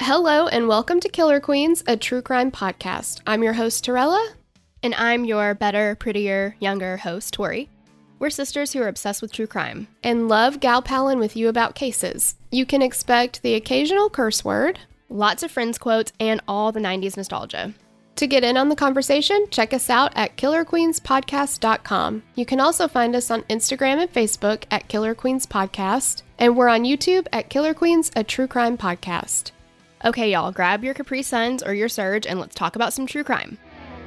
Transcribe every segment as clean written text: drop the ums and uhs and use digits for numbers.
Hello and welcome to Killer Queens, a true crime podcast. I'm your host, Torella. And I'm your better, prettier, younger host, Tori. We're sisters who are obsessed with true crime. And love gal-palin with you about cases. You can expect the occasional curse word, Lots of Friends quotes, and all the 90s nostalgia. To get in on the conversation, check us out at killerqueenspodcast.com. You can also find us on Instagram and Facebook at Killer Queens Podcast, and we're on YouTube at Killer Queens, a true crime podcast. Okay, y'all, grab your Capri Suns or your Surge and let's talk about some true crime.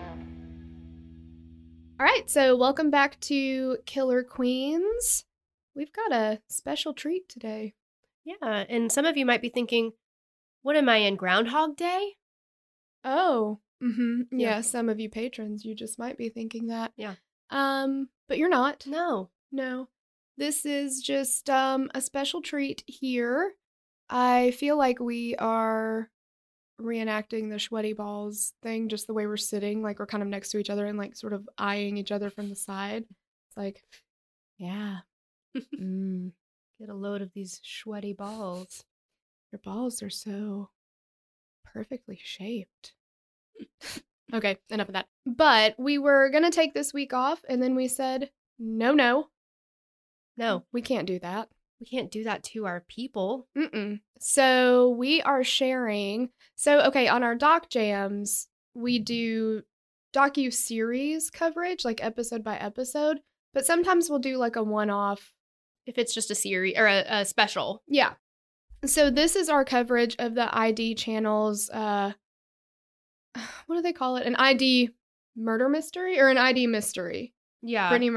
All right, so welcome back to Killer Queens. We've got a special treat today. Yeah, and some of you might be thinking, what am I in, Groundhog Day? Oh, Yeah. yeah, some of you patrons, you just might be thinking that. Yeah. But you're not. No. This is just a special treat here. I feel like we are reenacting the sweaty balls thing, just the way we're sitting, like we're kind of next to each other and like sort of eyeing each other from the side. It's like, yeah. Get a load of these sweaty balls. Your balls are so perfectly shaped. Okay, enough of that. But we were going to take this week off, and then we said, no, we can't do that. We can't do that to our people. So we are sharing. So, okay, on our Doc Jams, we do docu-series coverage, like episode by episode. But sometimes we'll do like a one-off. If it's just a series or a special. Yeah. So this is our coverage of the ID channel's, what do they call it? An ID murder mystery or an ID mystery? Yeah. Brittany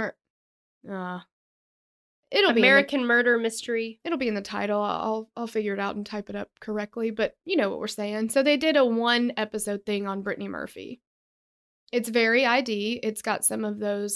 It'll American Murder Mystery. It'll be in the title. I'll figure it out and type it up correctly, but you know what we're saying. So they did a one episode thing on Brittany Murphy. It's very ID. It's got some of those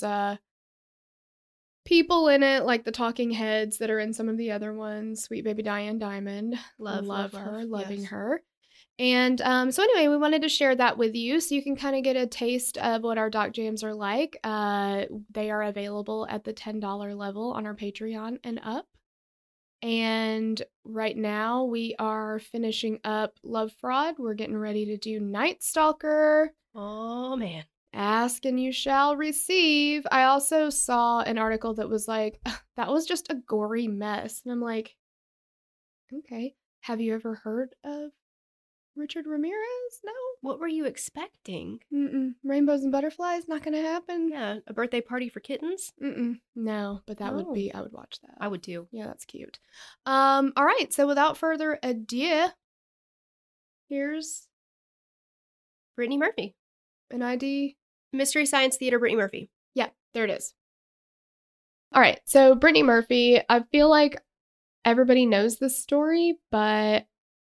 people in it, like the talking heads that are in some of the other ones. Sweet baby Diane Diamond. Love her. Loving her. And so anyway, we wanted to share that with you so you can kind of get a taste of what our Doc Jams are like. They are available at the $10 level on our Patreon and up. And right now we are finishing up Love Fraud. We're getting ready to do Night Stalker. Oh, man. Ask and you shall receive. I also saw an article that was like, that was just a gory mess. And I'm like, okay. Have you ever heard of Richard Ramirez? No. What were you expecting? Rainbows and butterflies? Not gonna happen. Yeah, a birthday party for kittens? No, but that would be, I would watch that. I would too. Yeah, that's cute. All right, so without further ado, here's Brittany Murphy. an ID. Mystery Science Theater, Brittany Murphy. Yeah, there it is. All right, so Brittany Murphy, I feel like everybody knows this story, but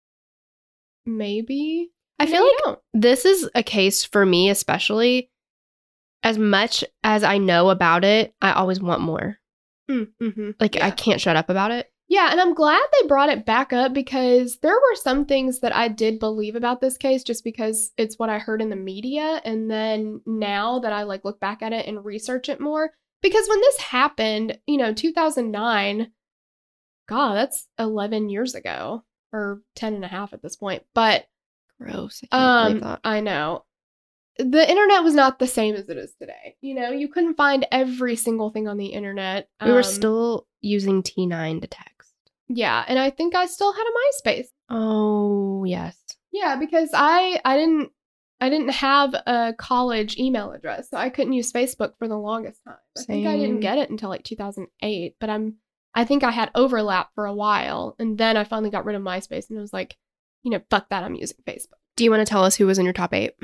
maybe I feel like this is a case for me, especially as much as I know about it, I always want more. I can't shut up about it. Yeah, and I'm glad they brought it back up because there were some things that I did believe about this case just because it's what I heard in the media. And then now that I like look back at it and research it more, because when this happened, 2009, God, that's 11 years ago or 10 and a half at this point. But gross. I can't believe that. I know. The internet was not the same as it is today. You couldn't find every single thing on the internet. We were still using T9 to text. Yeah, and I think I still had a MySpace. Oh, yes. Yeah, because I didn't have a college email address, so I couldn't use Facebook for the longest time. I think I didn't get it until like 2008, but I think I had overlap for a while, and then I finally got rid of MySpace, and it was like, fuck that, I'm using Facebook. Do you want to tell us who was in your top 8?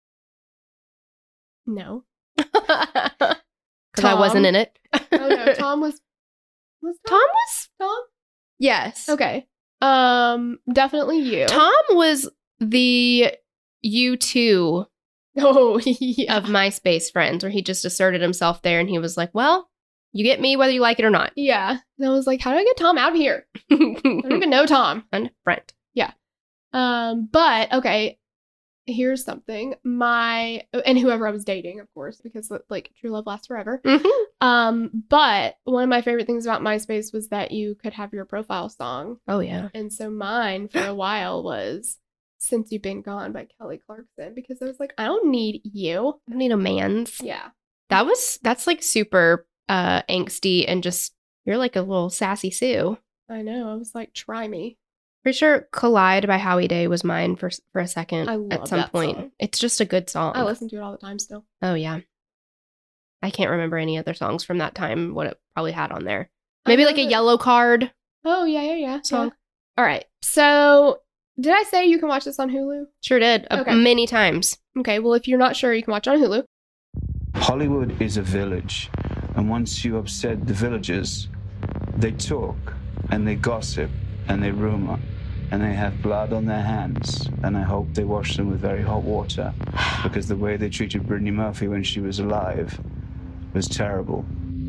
No. Because I wasn't in it. Oh no, Tom was Tom? Tom? Yes. Okay. Definitely you. Tom was the U2 yeah. of MySpace friends, where he just asserted himself there and he was like, well, you get me whether you like it or not. Yeah. And I was like, how do I get Tom out of here? I don't even know Tom. Unfriend. Yeah. But okay, here's something. And whoever I was dating, of course, because like true love lasts forever. But one of my favorite things about MySpace was that you could have your profile song. Oh yeah. And so mine for a while was Since You've Been Gone by Kelly Clarkson, because I was like, I don't need you. I don't need a man's. Yeah. That's like super angsty and just, you're like a little sassy Sue. I know. I was like, try me. Pretty sure Collide by Howie Day was mine for a second I love at some that point. song. It's just a good song. I listen to it all the time still. Oh, yeah. I can't remember any other songs from that time, what it probably had on there. Maybe like a Yellow Card. Oh, yeah. Song. Yeah. All right. So, did I say you can watch this on Hulu? Sure did. Okay. Many times. Okay. Well, if you're not sure, you can watch it on Hulu. Hollywood is a village, and once you upset the villagers, they talk, and they gossip, and they rumor, and they have blood on their hands, and I hope they wash them with very hot water, because the way they treated Brittany Murphy when she was alive was terrible.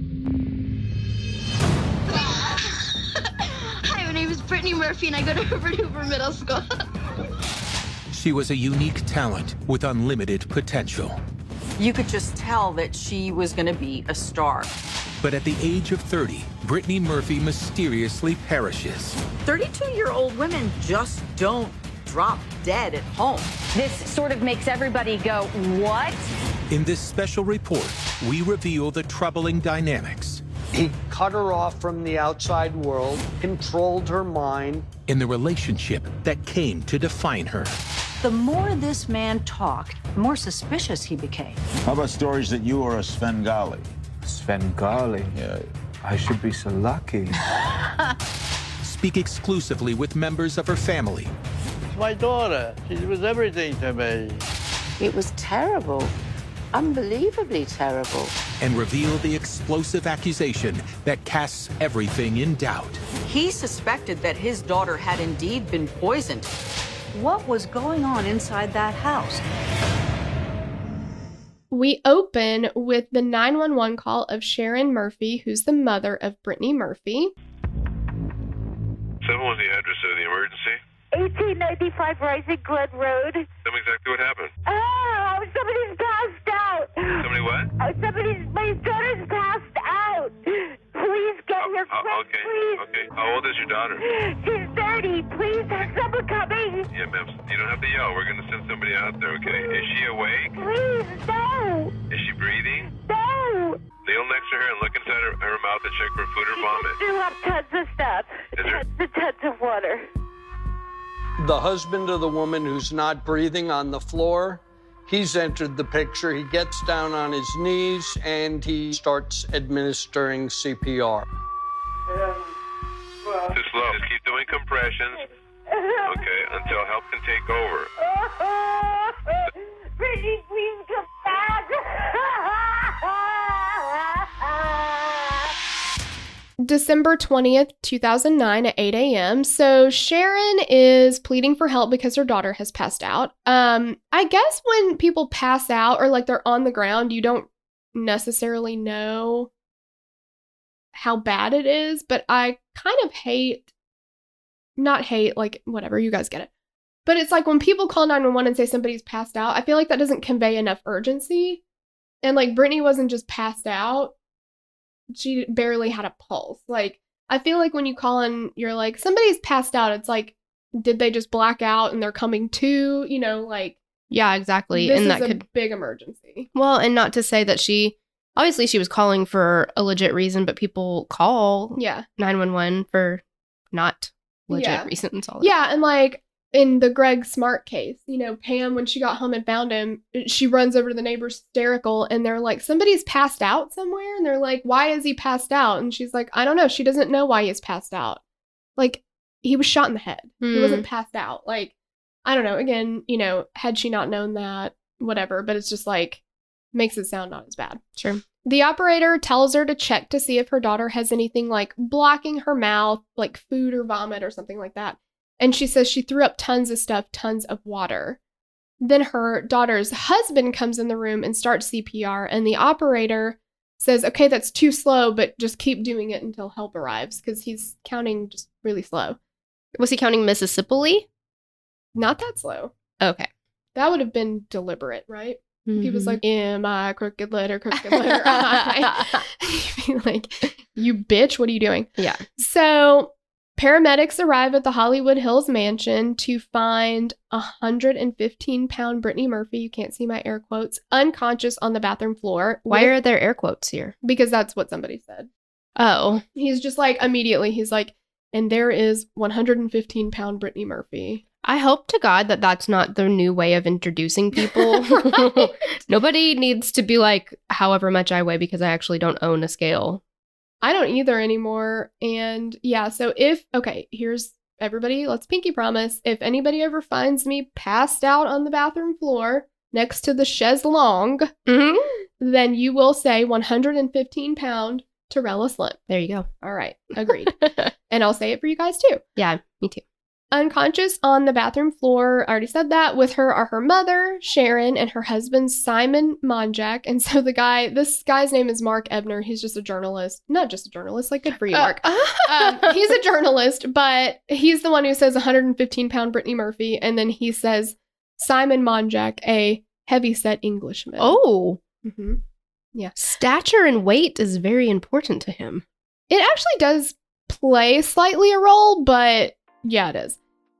Hi, my name is Brittany Murphy, and I go to Hoover Hoover Middle School. She was a unique talent with unlimited potential. You could just tell that she was going to be a star. But at the age of 30, Brittany Murphy mysteriously perishes. 32-year-old women just don't drop dead at home. This sort of makes everybody go, what? In this special report, we reveal the troubling dynamics. He cut her off from the outside world, controlled her mind. In the relationship that came to define her. The more this man talked, the more suspicious he became. How about stories that you are a Svengali? Svengali? Yeah, I should be so lucky. Speak exclusively with members of her family. It's my daughter. She was everything to me. It was terrible. Unbelievably terrible. And reveal the explosive accusation that casts everything in doubt. He suspected that his daughter had indeed been poisoned. What was going on inside that house? We open with the 911 call of Sharon Murphy, who's the mother of Brittany Murphy. 7 was the address of the emergency. 1895 Rising Glen Road. Tell me exactly what happened. Oh, somebody's passed out. Somebody what? My daughter's passed out. Please get her quick, okay. please. Okay. How old is your daughter? She's 30. Please have someone coming. Yeah, ma'am. You don't have to yell. We're going to send somebody out there, okay? Is she awake? Please, no. Is she breathing? No. Kneel next to her and look inside her mouth and check for food or vomit. She threw up tons of stuff. Tons of water. The husband of the woman who's not breathing on the floor, he's entered the picture. He gets down on his knees and he starts administering CPR. Too slow. Just keep doing compressions. Okay, until help can take over. Brittany, please come back. December 20th, 2009 at 8 a.m. So Sharon is pleading for help because her daughter has passed out. I guess when people pass out or like they're on the ground, you don't necessarily know how bad it is, but I kind of not hate, like whatever, you guys get it. But it's like when people call 911 and say somebody's passed out, I feel like that doesn't convey enough urgency. And like Brittany wasn't just passed out. She barely had a pulse. Like, I feel like when you call and you're like, somebody's passed out, it's like, did they just black out and they're coming to, you know, like. Yeah, exactly. This and is that a could big emergency. Well, and not to say that obviously she was calling for a legit reason, but people call 911 for not legit reasons. And like in the Greg Smart case, you know, Pam, when she got home and found him, she runs over to the neighbors hysterical and they're like, somebody's passed out somewhere. And they're like, why is he passed out? And she's like, I don't know. She doesn't know why he's passed out. Like, he was shot in the head. He wasn't passed out. Like, I don't know. Again, you know, had she not known that, whatever. But it's just like, makes it sound not as bad. Sure. The operator tells her to check to see if her daughter has anything like blocking her mouth, like food or vomit or something like that. And she says she threw up tons of stuff, tons of water. Then her daughter's husband comes in the room and starts CPR. And the operator says, okay, that's too slow, but just keep doing it until help arrives. Because he's counting just really slow. Was he counting Mississippi? Not that slow. Okay. That would have been deliberate, right? Mm-hmm. He was like, M-I, crooked letter I. He'd be like, you bitch, what are you doing? Yeah. So Paramedics arrive at the Hollywood Hills mansion to find 115-pound Brittany Murphy, you can't see my air quotes, unconscious on the bathroom floor. Why are there air quotes here? Because that's what somebody said. Oh. He's just like, immediately, he's like, and there is 115-pound Brittany Murphy. I hope to God that that's not the new way of introducing people. Right? Nobody needs to be like, however much I weigh, because I actually don't own a scale. I don't either anymore. And yeah, so here's everybody, let's pinky promise. If anybody ever finds me passed out on the bathroom floor next to the chaise longue, then you will say 115-pound Torella Slim. There you go. All right. Agreed. And I'll say it for you guys too. Yeah, me too. Unconscious on the bathroom floor, I already said that. With her are her mother, Sharon, and her husband, Simon Monjack. And so this guy's name is Mark Ebner. He's just a journalist. Not just a journalist, like good for you, Mark. He's a journalist, but he's the one who says 115-pound Brittany Murphy. And then he says Simon Monjack, a heavyset Englishman. Oh. Mm-hmm. Yeah. Stature and weight is very important to him. It actually does play slightly a role, but yeah, it is.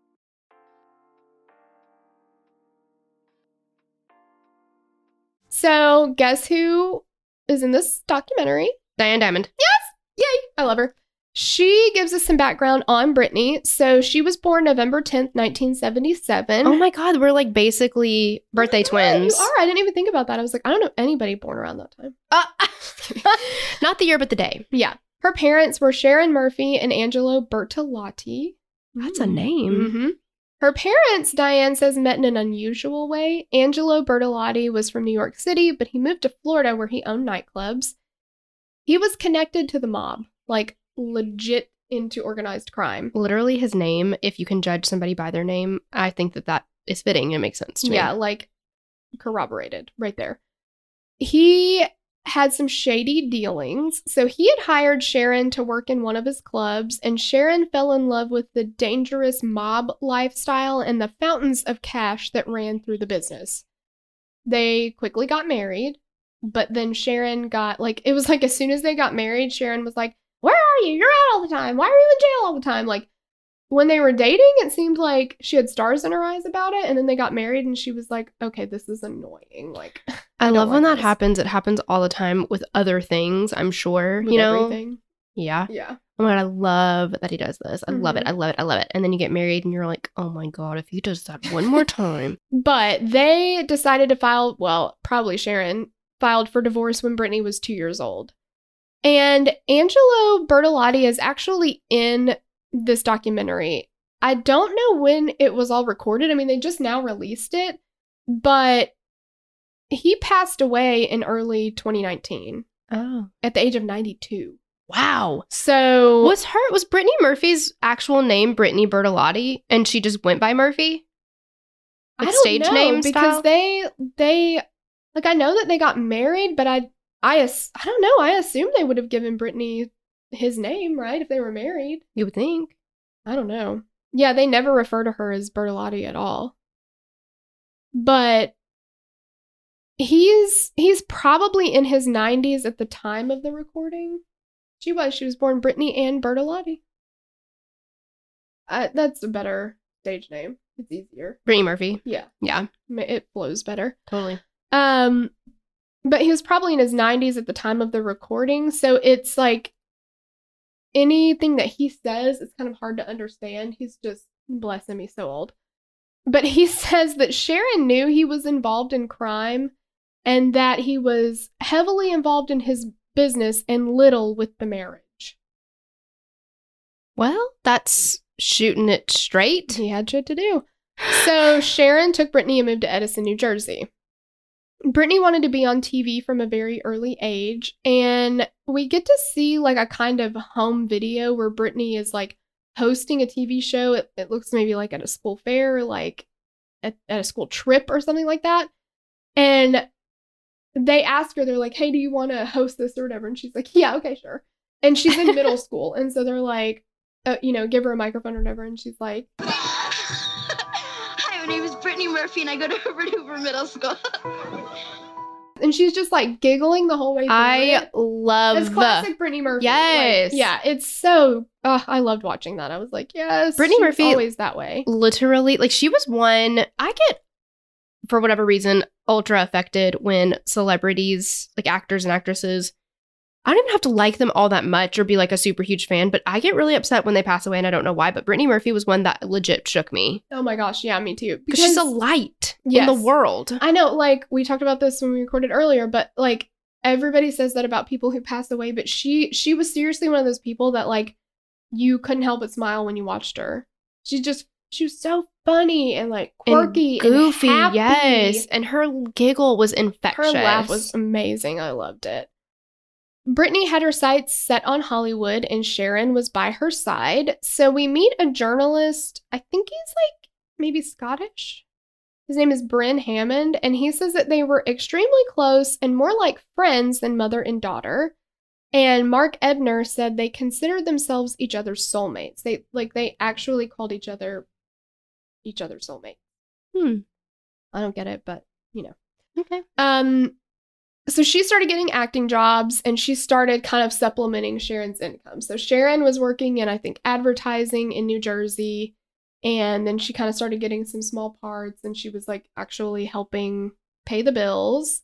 So, guess who is in this documentary? Diane Diamond. Yes! Yay! I love her. She gives us some background on Brittany. So, she was born November 10th, 1977. Oh my God, we're like basically birthday twins. You are. I didn't even think about that. I was like, I don't know anybody born around that time. Not the year, but the day. Yeah. Her parents were Sharon Murphy and Angelo Bertolotti. That's a name. Mm-hmm. Her parents, Diane says, met in an unusual way. Angelo Bertolotti was from New York City, but he moved to Florida where he owned nightclubs. He was connected to the mob, like legit into organized crime. Literally his name, if you can judge somebody by their name, I think that is fitting. It makes sense to me. Yeah, like corroborated right there. He had some shady dealings. So he had hired Sharon to work in one of his clubs, and Sharon fell in love with the dangerous mob lifestyle and the fountains of cash that ran through the business. They quickly got married, but then Sharon got, like, it was like as soon as they got married, Sharon was like, where are you? You're out all the time. Why are you in jail all the time? Like, when they were dating, it seemed like she had stars in her eyes about it, and then they got married, and she was like, okay, this is annoying. Like, I love when that happens. It happens all the time with other things, I'm sure. With everything. Yeah. Yeah. Oh my God, I love that he does this. I love it. I love it. I love it. And then you get married and you're like, oh my God, if he does that one more time. But they decided to file, well, probably Sharon filed for divorce when Brittany was 2 years old. And Angelo Bertolotti is actually in this documentary. I don't know when it was all recorded. I mean, they just now released it, but he passed away in early 2019. Oh. At the age of 92. Wow. So was Brittany Murphy's actual name Brittany Bertolotti and she just went by Murphy? Like I don't stage know, name because style? they like, I know that they got married, but I don't know. I assume they would have given Brittany his name, right? If they were married. You would think. I don't know. Yeah, they never refer to her as Bertolotti at all. But he's probably in his 90s at the time of the recording. She was born Brittany Ann Bertolotti. That's a better stage name. It's easier. Brittany Murphy. Yeah. Yeah. It flows better. Totally. But he was probably in his 90s at the time of the recording, so it's like anything that he says is kind of hard to understand. He's just, bless him, he's so old. But he says that Sharon knew he was involved in crime and that he was heavily involved in his business and little with the marriage. Well, that's shooting it straight. He had shit to do. So Sharon took Brittany and moved to Edison, New Jersey. Brittany wanted to be on TV from a very early age, and we get to see like a kind of home video where Brittany is like hosting a TV show. It looks maybe like at a school fair, like at a school trip or something like that. And they ask her, they're like, hey, do you want to host this or whatever? And she's like, yeah, okay, sure. And she's in middle school. And so they're like, give her a microphone or whatever. And she's like, hi, my name is Brittany Murphy and I go to Herbert Hoover Middle School. And she's just like giggling the whole way through. I love it's classic Brittany Murphy. Yes. Like, yeah, it's so Oh, I loved watching that. I was like, yes, Brittany Murphy always that way. Literally, like she was one. I get, for whatever reason, ultra affected when celebrities, like actors and actresses, I don't even have to like them all that much or be like a super huge fan, but I get really upset when they pass away and I don't know why. But Brittany Murphy was one that legit shook me. Oh my gosh, yeah, me too. Because she's a light in the world. I know, like we talked about this when we recorded earlier, but like everybody says that about people who pass away, but she was seriously one of those people that like you couldn't help but smile when you watched her. She was so funny and like quirky and goofy, happy. yes. And her giggle was infectious. Her laugh was amazing. I loved it. Brittany had her sights set on Hollywood and Sharon was by her side. So we meet a journalist. I think he's like maybe Scottish. His name is Bryn Hammond, and he says that they were extremely close and more like friends than mother and daughter. And Mark Ebner said they considered themselves each other's soulmates. They actually called each other soulmates. I don't get it, but you know. Okay. So she started getting acting jobs and she started kind of supplementing Sharon's income. So Sharon was working in, I think, advertising in New Jersey. And then she kind of started getting some small parts and she was like actually helping pay the bills.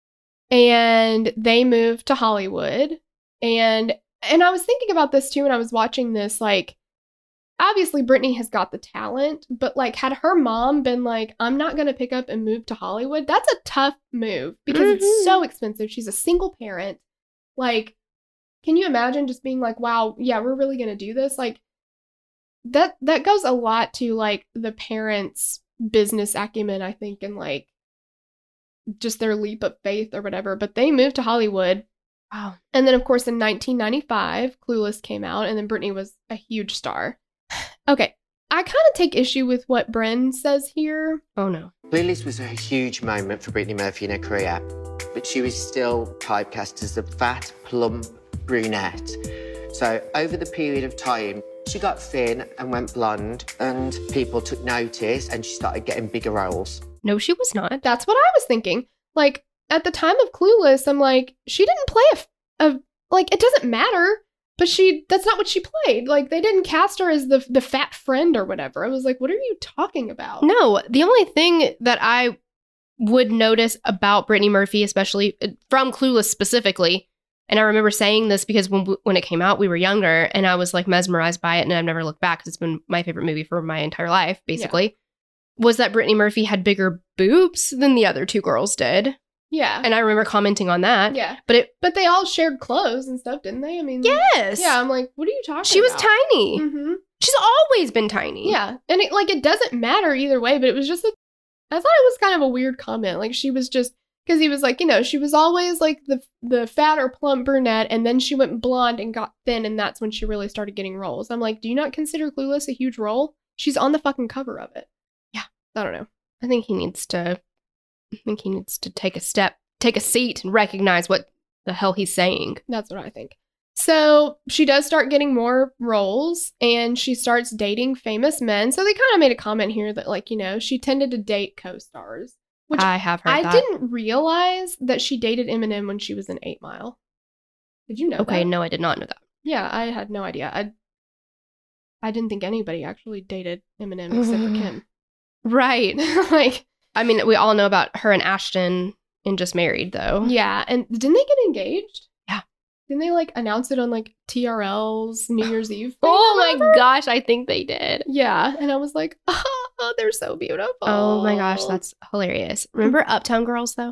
And they moved to Hollywood. And I was thinking about this too when I was watching this, like, obviously Brittany has got the talent, but like had her mom been like, I'm not going to pick up and move to Hollywood, that's a tough move because it's so expensive. She's a single parent. Like, can you imagine just being like, wow, yeah, we're really going to do this? Like that goes a lot to like the parents' business acumen, I think, and like just their leap of faith or whatever. But they moved to Hollywood. Wow. And then of course in 1995, Clueless came out and then Brittany was a huge star. Okay, I kind of take issue with what Bryn says here. Oh no. Clueless was a huge moment for Brittany Murphy in her career, but she was still typecast as the fat, plump brunette. So over the period of time, she got thin and went blonde, and people took notice and she started getting bigger roles. No, she was not. That's what I was thinking. Like, at the time of Clueless, I'm like, she didn't play like, it doesn't matter. But that's not what she played. Like, they didn't cast her as the fat friend or whatever. I was like, what are you talking about? No, the only thing that I would notice about Brittany Murphy, especially from Clueless specifically, and I remember saying this because when it came out, we were younger, and I was like mesmerized by it, and I've never looked back because it's been my favorite movie for my entire life, basically, was that Brittany Murphy had bigger boobs than the other two girls did. Yeah. And I remember commenting on that. Yeah. But they all shared clothes and stuff, didn't they? I mean, yes. Yeah, I'm like, what are you talking about? She was tiny. Mm-hmm. She's always been tiny. Yeah. And it doesn't matter either way, but it was just I thought it was kind of a weird comment. Like, she was just, because he was like, you know, she was always like the fat or plump brunette, and then she went blonde and got thin, and that's when she really started getting roles. I'm like, do you not consider Clueless a huge role? She's on the fucking cover of it. Yeah. I don't know. I think he needs to take a seat and recognize what the hell he's saying. That's what I think. So she does start getting more roles and she starts dating famous men. So they kind of made a comment here that, like, you know, she tended to date co-stars. Which I have heard that. I didn't realize that she dated Eminem when she was in 8 Mile. Did you know that? Okay, no, I did not know that. Yeah, I had no idea. I didn't think anybody actually dated Eminem except for Kim. Right. Like, I mean, we all know about her and Ashton in Just Married, though. Yeah, and didn't they get engaged? Yeah. Didn't they, like, announce it on, like, TRL's New Year's Eve thing? Oh my gosh, I think they did. Yeah, and I was like, oh, they're so beautiful. Oh my gosh, that's hilarious. Remember Uptown Girls, though?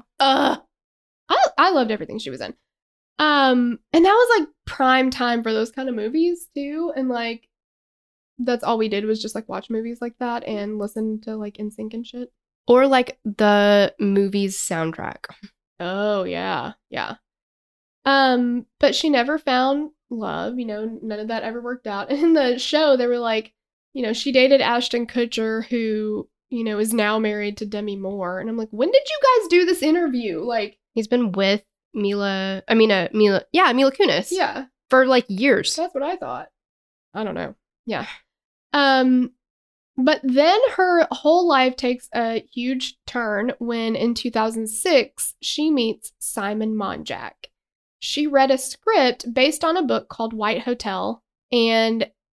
I loved everything she was in. And that was, like, prime time for those kind of movies, too. And, like, that's all we did was just, like, watch movies like that and listen to, like, NSYNC and shit. Or, like, the movie's soundtrack. Oh, yeah. Yeah. But she never found love. You know, none of that ever worked out. And in the show, they were like, you know, she dated Ashton Kutcher, who, you know, is now married to Demi Moore. And I'm like, when did you guys do this interview? Like, he's been with Mila Kunis. Yeah. For, like, years. That's what I thought. I don't know. Yeah. But then her whole life takes a huge turn when in 2006, she meets Simon Monjack. She read a script based on a book called White Hotel, and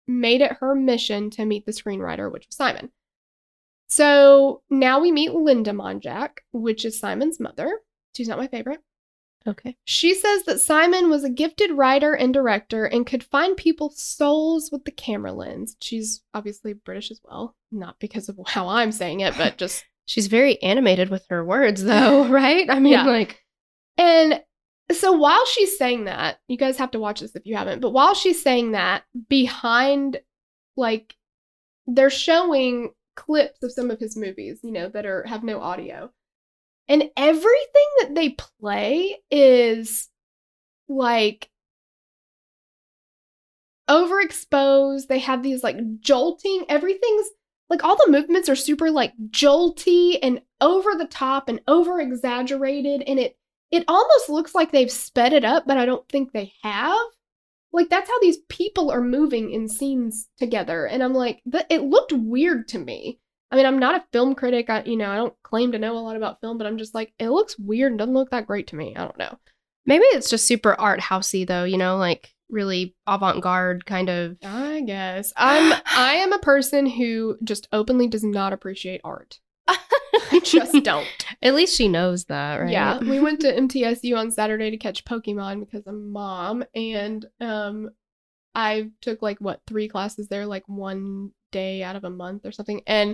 made it her mission to meet the screenwriter, which was Simon. So now we meet Linda Monjack, which is Simon's mother. She's not my favorite. Okay. She says that Simon was a gifted writer and director and could find people's souls with the camera lens. She's obviously British as well. Not because of how I'm saying it, but just... She's very animated with her words, though, right? I mean, like... And so while she's saying that, you guys have to watch this if you haven't, but while she's saying that, behind, like, they're showing clips of some of his movies, you know, that have no audio. And everything that they play is, like, overexposed. They have these, like, jolting, everything's, like, all the movements are super, like, jolty and over the top and over-exaggerated, and it almost looks like they've sped it up, but I don't think they have. Like, that's how these people are moving in scenes together. And I'm like, it looked weird to me. I mean, I'm not a film critic. I don't claim to know a lot about film, but I'm just like, it looks weird and doesn't look that great to me. I don't know. Maybe it's just super art housey, though, you know, like really avant-garde kind of. I guess. I am a person who just openly does not appreciate art. I just don't. At least she knows that, right? Yeah. We went to MTSU on Saturday to catch Pokemon because I'm mom. And I took 3 classes there, like 1 day out of a month or something. And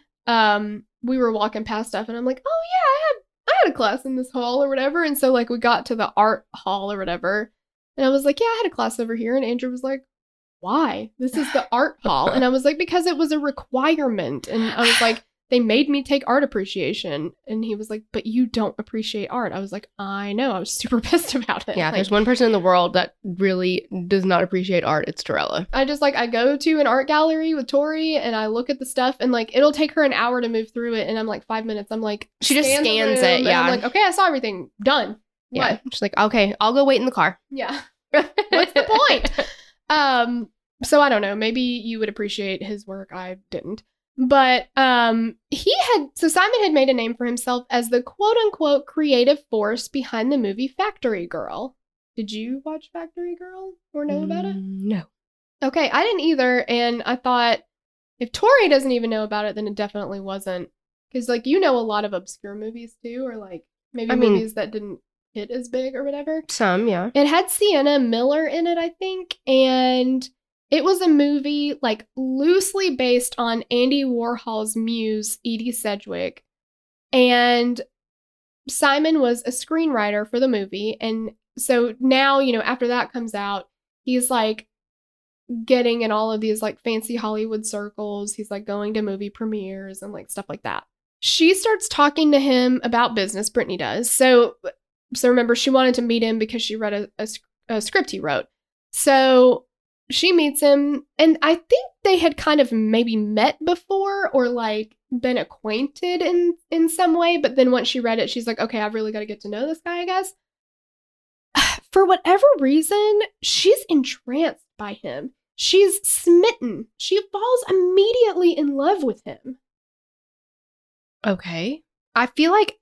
we were walking past stuff and I'm like, oh yeah, I had a class in this hall or whatever. And so we got to the art hall or whatever. And I was like, yeah, I had a class over here. And Andrew was like, why? This is the art hall. And I was like, because it was a requirement. And I was like, they made me take art appreciation. And he was like, but you don't appreciate art. I was like, I know. I was super pissed about it. Yeah, there's one person in the world that really does not appreciate art. It's Torella. I go to an art gallery with Tori and I look at the stuff and it'll take her an hour to move through it. And I'm like 5 minutes. I'm like, she just scans it. Yeah. I'm like, okay, I saw everything. Done. Yeah. What? She's like, okay, I'll go wait in the car. Yeah. What's the point? So I don't know. Maybe you would appreciate his work. I didn't. But Simon had made a name for himself as the quote-unquote creative force behind the movie Factory Girl. Did you watch Factory Girl or know about it? No. Okay, I didn't either, and I thought, if Tori doesn't even know about it, then it definitely wasn't. Because, you know a lot of obscure movies, too, or, movies that didn't hit as big or whatever. Some, yeah. It had Sienna Miller in it, I think, and... It was a movie, loosely based on Andy Warhol's muse, Edie Sedgwick. And Simon was a screenwriter for the movie. And so now, after that comes out, he's, getting in all of these, fancy Hollywood circles. He's, going to movie premieres and, stuff like that. She starts talking to him about business, Brittany does. So remember, she wanted to meet him because she read a script he wrote. So... She meets him, and I think they had kind of maybe met before or been acquainted in some way. But then once she read it, she's like, okay, I've really got to get to know this guy, I guess. For whatever reason, she's entranced by him. She's smitten. She falls immediately in love with him. Okay. I feel like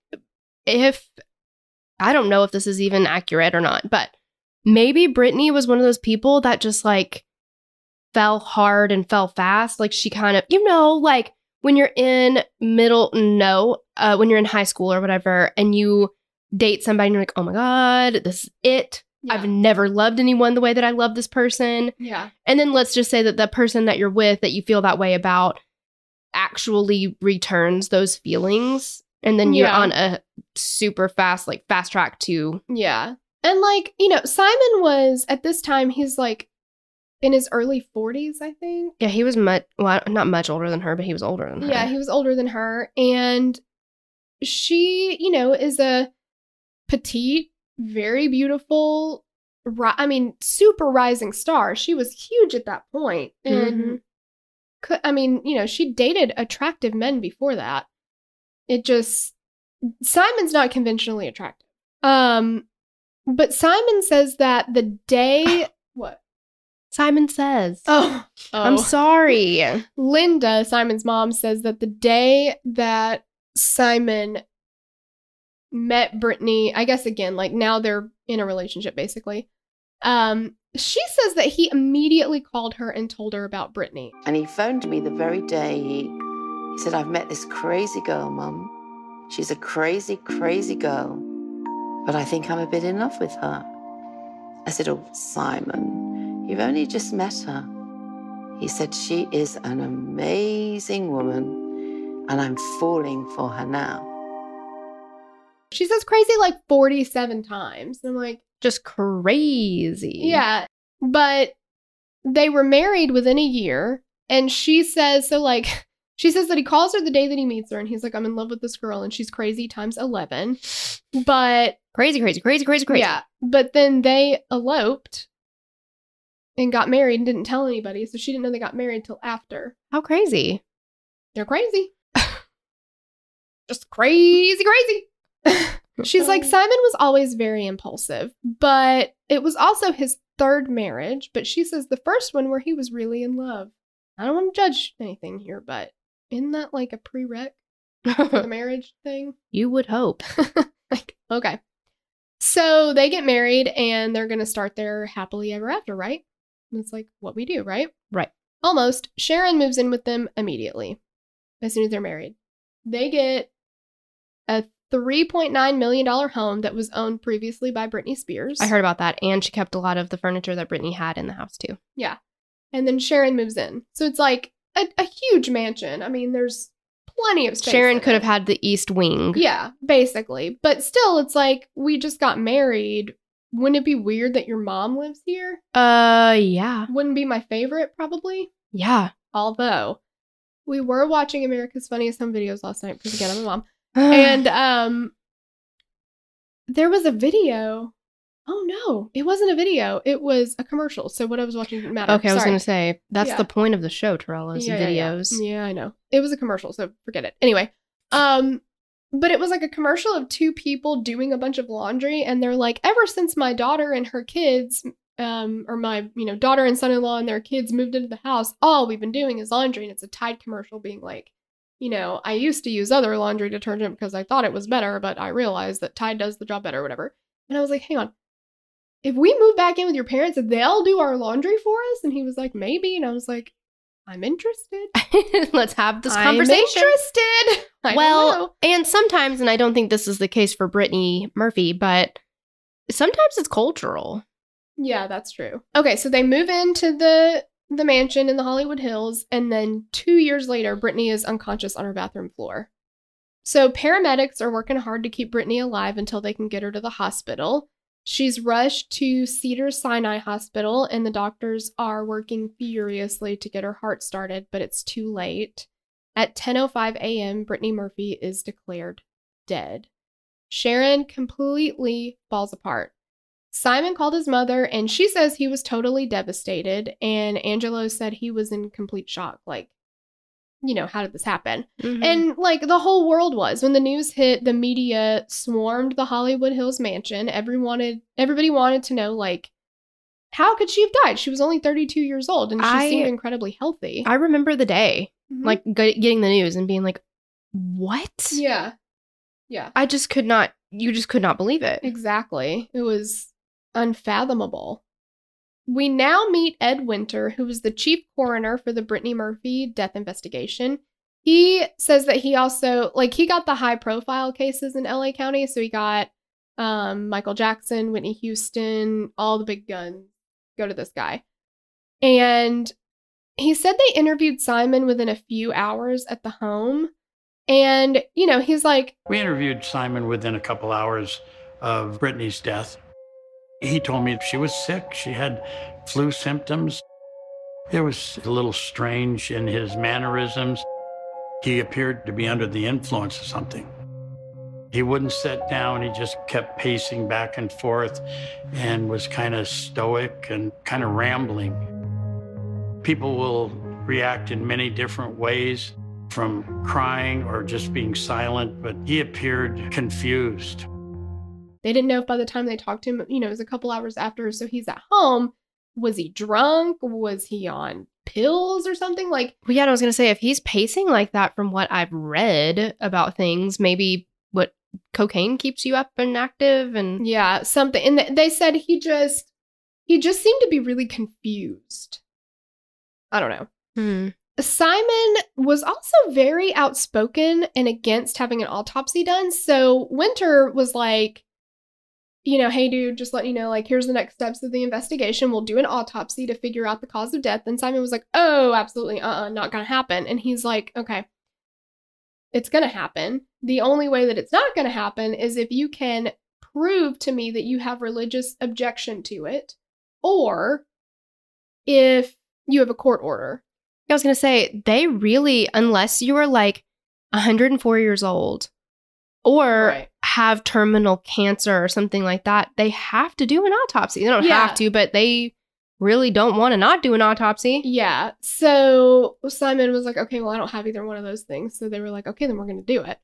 I don't know if this is even accurate or not, but maybe Brittany was one of those people that just fell hard and fell fast. She kind of, when you're in when you're in high school or whatever, and you date somebody and you're like, oh my God, this is it. Yeah. I've never loved anyone the way that I love this person. Yeah. And then let's just say that the person that you're with that you feel that way about actually returns those feelings. And then you're on a super fast, fast track to. Yeah. And Simon was, at this time, he's in his early 40s, I think. Yeah, he was not much older than her, but he was older than her. Yeah, he was older than her. And she, is a petite, very beautiful, super rising star. She was huge at that point. And, she dated attractive men before that. Simon's not conventionally attractive. But Simon says that the day... What? Simon says. Oh. I'm sorry. Linda, Simon's mom, says that the day that Simon met Brittany, I guess again, now they're in a relationship, basically. She says that he immediately called her and told her about Brittany. And he phoned me the very day. He said, I've met this crazy girl, Mum. She's a crazy, crazy girl. But I think I'm a bit in love with her. I said, oh, Simon, you've only just met her. He said, she is an amazing woman, and I'm falling for her now. She says crazy like 47 times. I'm like, just crazy. Yeah. But they were married within a year. And she says, she says that he calls her the day that he meets her. And he's like, I'm in love with this girl. And she's crazy times 11. But crazy. Yeah. But then they eloped and got married and didn't tell anybody. So she didn't know they got married till after. How crazy. They're crazy. Just crazy. She's like, Simon was always very impulsive, but it was also his third marriage. But she says the first one where he was really in love. I don't want to judge anything here, but isn't that like a prereq for the marriage thing? You would hope. Okay. So they get married and they're going to start their happily ever after, right? And it's like what we do, right? Right. Almost. Sharon moves in with them immediately as soon as they're married. They get a $3.9 million home that was owned previously by Britney Spears. I heard about that. And she kept a lot of the furniture that Britney had in the house too. Yeah. And then Sharon moves in. So it's like a huge mansion. I mean, there's plenty of space. Sharon could have had the East Wing. Yeah, basically. But still, it's like, we just got married. Wouldn't it be weird that your mom lives here? Yeah. Wouldn't be my favorite, probably. Yeah. Although, we were watching America's Funniest Home Videos last night because, again, I'm a mom. And there was a video. Oh, no. It wasn't a video. It was a commercial. So what I was watching didn't matter. Okay, I was going to say, that's the point of the show, Terrell, is videos. Yeah, I know. It was a commercial, so forget it. Anyway, but it was like a commercial of two people doing a bunch of laundry. And they're like, ever since my daughter and her kids, or my, daughter and son-in-law and their kids moved into the house, all we've been doing is laundry. And it's a Tide commercial being like, I used to use other laundry detergent because I thought it was better, but I realized that Tide does the job better or whatever. And I was like, hang on. If we move back in with your parents, they'll do our laundry for us? And he was like, maybe. And I was like, I'm interested. Let's have this conversation. I'm interested. I don't know. And sometimes, and I don't think this is the case for Brittany Murphy, but sometimes it's cultural. Yeah, that's true. Okay, so they move into the mansion in the Hollywood Hills, and then 2 years later, Brittany is unconscious on her bathroom floor. So paramedics are working hard to keep Brittany alive until they can get her to the hospital. She's rushed to Cedars-Sinai Hospital, and the doctors are working furiously to get her heart started, but it's too late. At 10:05 a.m., Brittany Murphy is declared dead. Sharon completely falls apart. Simon called his mother, and she says he was totally devastated, and Angelo said he was in complete shock. Like, how did this happen? Mm-hmm. And the whole world was. When the news hit, the media swarmed the Hollywood Hills mansion. Everybody wanted to know, how could she have died? She was only 32 years old, and she seemed incredibly healthy. I remember the day, getting the news and being like, what? Yeah. You just could not believe it. Exactly. It was unfathomable. We now meet Ed Winter, who was the chief coroner for the Brittany Murphy death investigation. He says that he also, he got the high profile cases in LA County. So he got Michael Jackson, Whitney Houston, all the big guns go to this guy. And he said they interviewed Simon within a few hours at the home. And, he's like... We interviewed Simon within a couple hours of Brittany's death. He told me she was sick. She had flu symptoms. It was a little strange in his mannerisms. He appeared to be under the influence of something. He wouldn't sit down. He just kept pacing back and forth and was kind of stoic and kind of rambling. People will react in many different ways, from crying or just being silent, but he appeared confused. They didn't know if by the time they talked to him, it was a couple hours after, so he's at home. Was he drunk? Was he on pills or something? Well, yeah, I was going to say, if he's pacing like that from what I've read about things, maybe what cocaine keeps you up and active and... Yeah, something. And they said he just he just seemed to be really confused. I don't know. Simon was also very outspoken and against having an autopsy done. So Winter was like, you know, hey, dude, just let you know, like, here's the next steps of the investigation. We'll do an autopsy to figure out the cause of death. And Simon was like, oh, absolutely, not gonna happen. And he's like, okay, it's gonna happen. The only way that it's not gonna happen is if you can prove to me that you have religious objection to it, or if you have a court order. I was going to say, they really, unless you are like 104 years old or have terminal cancer or something like that, they have to do an autopsy. They don't have to, but they really don't want to not do an autopsy. Yeah. So Simon was like, okay, well, I don't have either one of those things. So they were like, okay, then we're going to do it.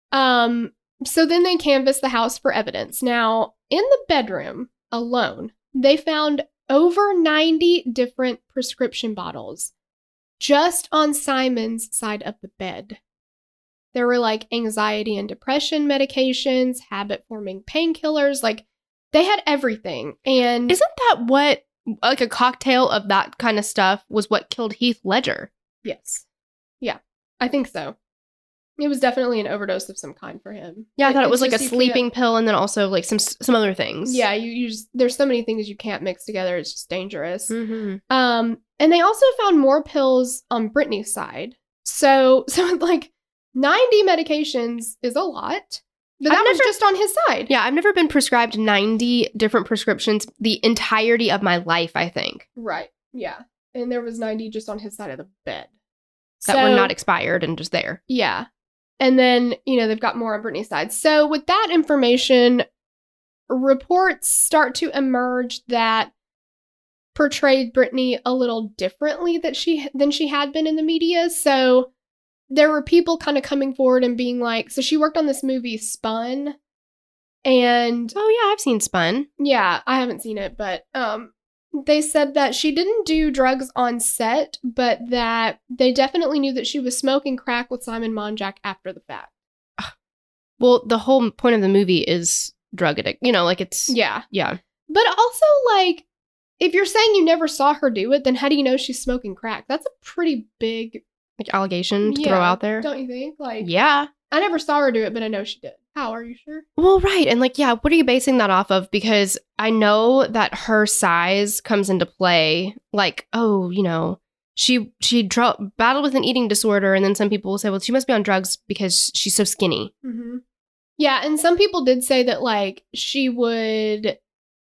So then they canvassed the house for evidence. Now, in the bedroom alone, they found over 90 different prescription bottles just on Simon's side of the bed. There were like anxiety and depression medications, habit-forming painkillers, like they had everything. And isn't that what, like a cocktail of that kind of stuff was what killed Heath Ledger? Yes. Yeah, I think so. It was definitely an overdose of some kind for him. Yeah, I thought it was like a sleeping pill and then also like some other things. Yeah, you just, there's so many things you can't mix together. It's just dangerous. Mm-hmm. And they also found more pills on Brittany's side. So like 90 medications is a lot. But that was just on his side. Yeah, I've never been prescribed 90 different prescriptions the entirety of my life, I think. Right. Yeah. And there was 90 just on his side of the bed. That were not expired and just there. Yeah. And then, you know, they've got more on Brittany's side. So with that information, reports start to emerge that portrayed Brittany a little differently than she had been in the media. So there were people kind of coming forward and being like, so she worked on this movie Spun. And oh yeah, I've seen Spun. Yeah, I haven't seen it, but they said that she didn't do drugs on set, but that they definitely knew that she was smoking crack with Simon Monjack after the fact. Well, the whole point of the movie is drug addict. You know, like it's... Yeah. Yeah. But also, like, if you're saying you never saw her do it, then how do you know she's smoking crack? That's a pretty big... like allegation to throw out there. Don't you think? Like, yeah. I never saw her do it, but I know she did. How, are you sure? Well, right. And like, yeah, what are you basing that off of? Because I know that her size comes into play. Like, oh, you know, she battled with an eating disorder. And then some people will say, well, she must be on drugs because she's so skinny. Mm-hmm. Yeah. And some people did say that like she would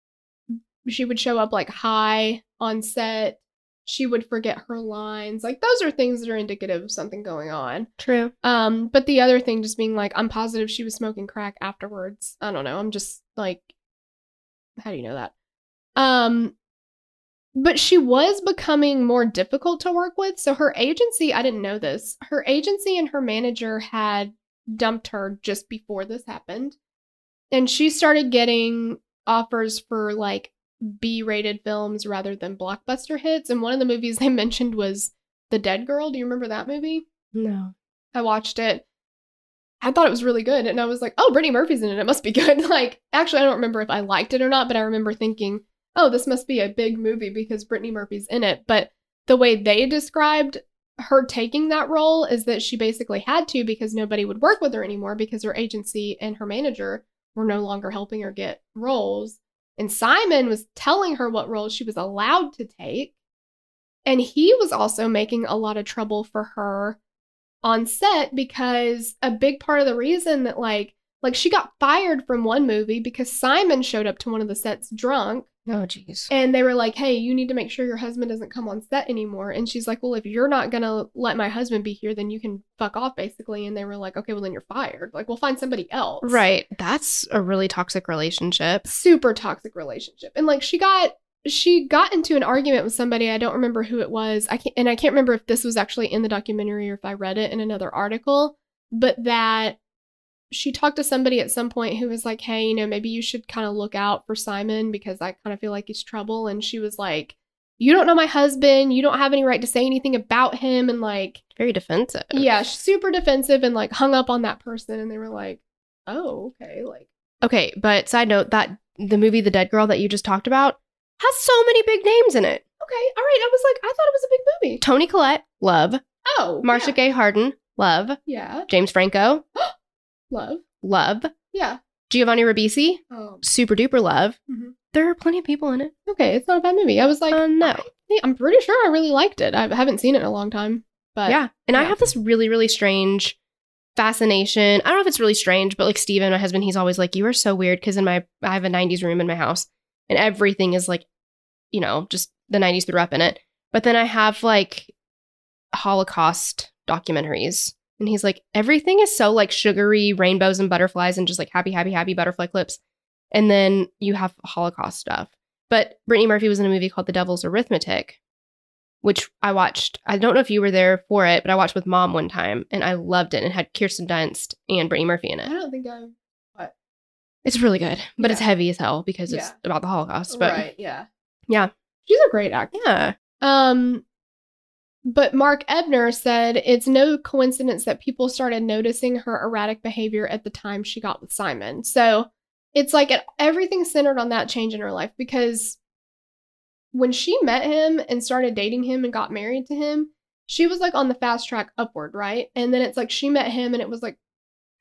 show up like high on set. She would forget her lines. Like, those are things that are indicative of something going on. True. But the other thing just being like, I'm positive she was smoking crack afterwards. I don't know. I'm just like, how do you know that? But she was becoming more difficult to work with. So her agency, I didn't know this. Her agency and her manager had dumped her just before this happened. And she started getting offers for like B-rated films rather than blockbuster hits. And one of the movies they mentioned was The Dead Girl. Do you remember that movie? No. I watched it. I thought it was really good. And I was like, oh, Brittany Murphy's in it. It must be good. Like, actually, I don't remember if I liked it or not, but I remember thinking, oh, this must be a big movie because Brittany Murphy's in it. But the way they described her taking that role is that she basically had to because nobody would work with her anymore because her agency and her manager were no longer helping her get roles. And Simon was telling her what roles she was allowed to take. And he was also making a lot of trouble for her on set because a big part of the reason that like she got fired from one movie because Simon showed up to one of the sets drunk. Oh, geez. And they were like, hey, you need to make sure your husband doesn't come on set anymore. And she's like, well, if you're not going to let my husband be here, then you can fuck off, basically. And they were like, okay, well, then you're fired. Like, we'll find somebody else. Right. That's a really toxic relationship. Super toxic relationship. And like, she got into an argument with somebody. I don't remember who it was. I can't remember if this was actually in the documentary or if I read it in another article, but that she talked to somebody at some point who was like, hey, you know, maybe you should kind of look out for Simon because I kind of feel like he's trouble. And she was like, you don't know my husband. You don't have any right to say anything about him. And like, very defensive. Yeah, super defensive and like hung up on that person. And they were like, oh, okay. Like, okay. But side note, that the movie The Dead Girl that you just talked about, Has so many big names in it. Okay, all right. I was like, I thought it was a big movie. Toni Collette, love. Oh, Marcia Gay Harden, love. Yeah. James Franco, love. Love. Yeah. Giovanni Ribisi, super duper love. Mhm. There are plenty of people in it. Okay, it's not a bad movie. I was like, no. I'm pretty sure I really liked it. I haven't seen it in a long time, but yeah. And I have this really, really strange fascination. I don't know if it's really strange, but like Steven, my husband, he's always like, you are so weird because I have a 90s room in my house and everything is like, you know, just the 90s threw up in it. But then I have like Holocaust documentaries. And he's like, everything is so like sugary rainbows and butterflies and just like happy, happy, happy butterfly clips. And then you have Holocaust stuff. But Brittany Murphy was in a movie called The Devil's Arithmetic, which I watched. I don't know if you were there for it, but I watched with Mom one time and I loved it. And it had Kirsten Dunst and Brittany Murphy in it. I don't think I've. It's really good, but it's heavy as hell because it's about the Holocaust. But right, yeah. Yeah. She's a great actor. Yeah. But Mark Ebner said it's no coincidence that people started noticing her erratic behavior at the time she got with Simon. So it's like everything's centered on that change in her life because when she met him and started dating him and got married to him, she was like on the fast track upward, right? And then it's like she met him and it was like,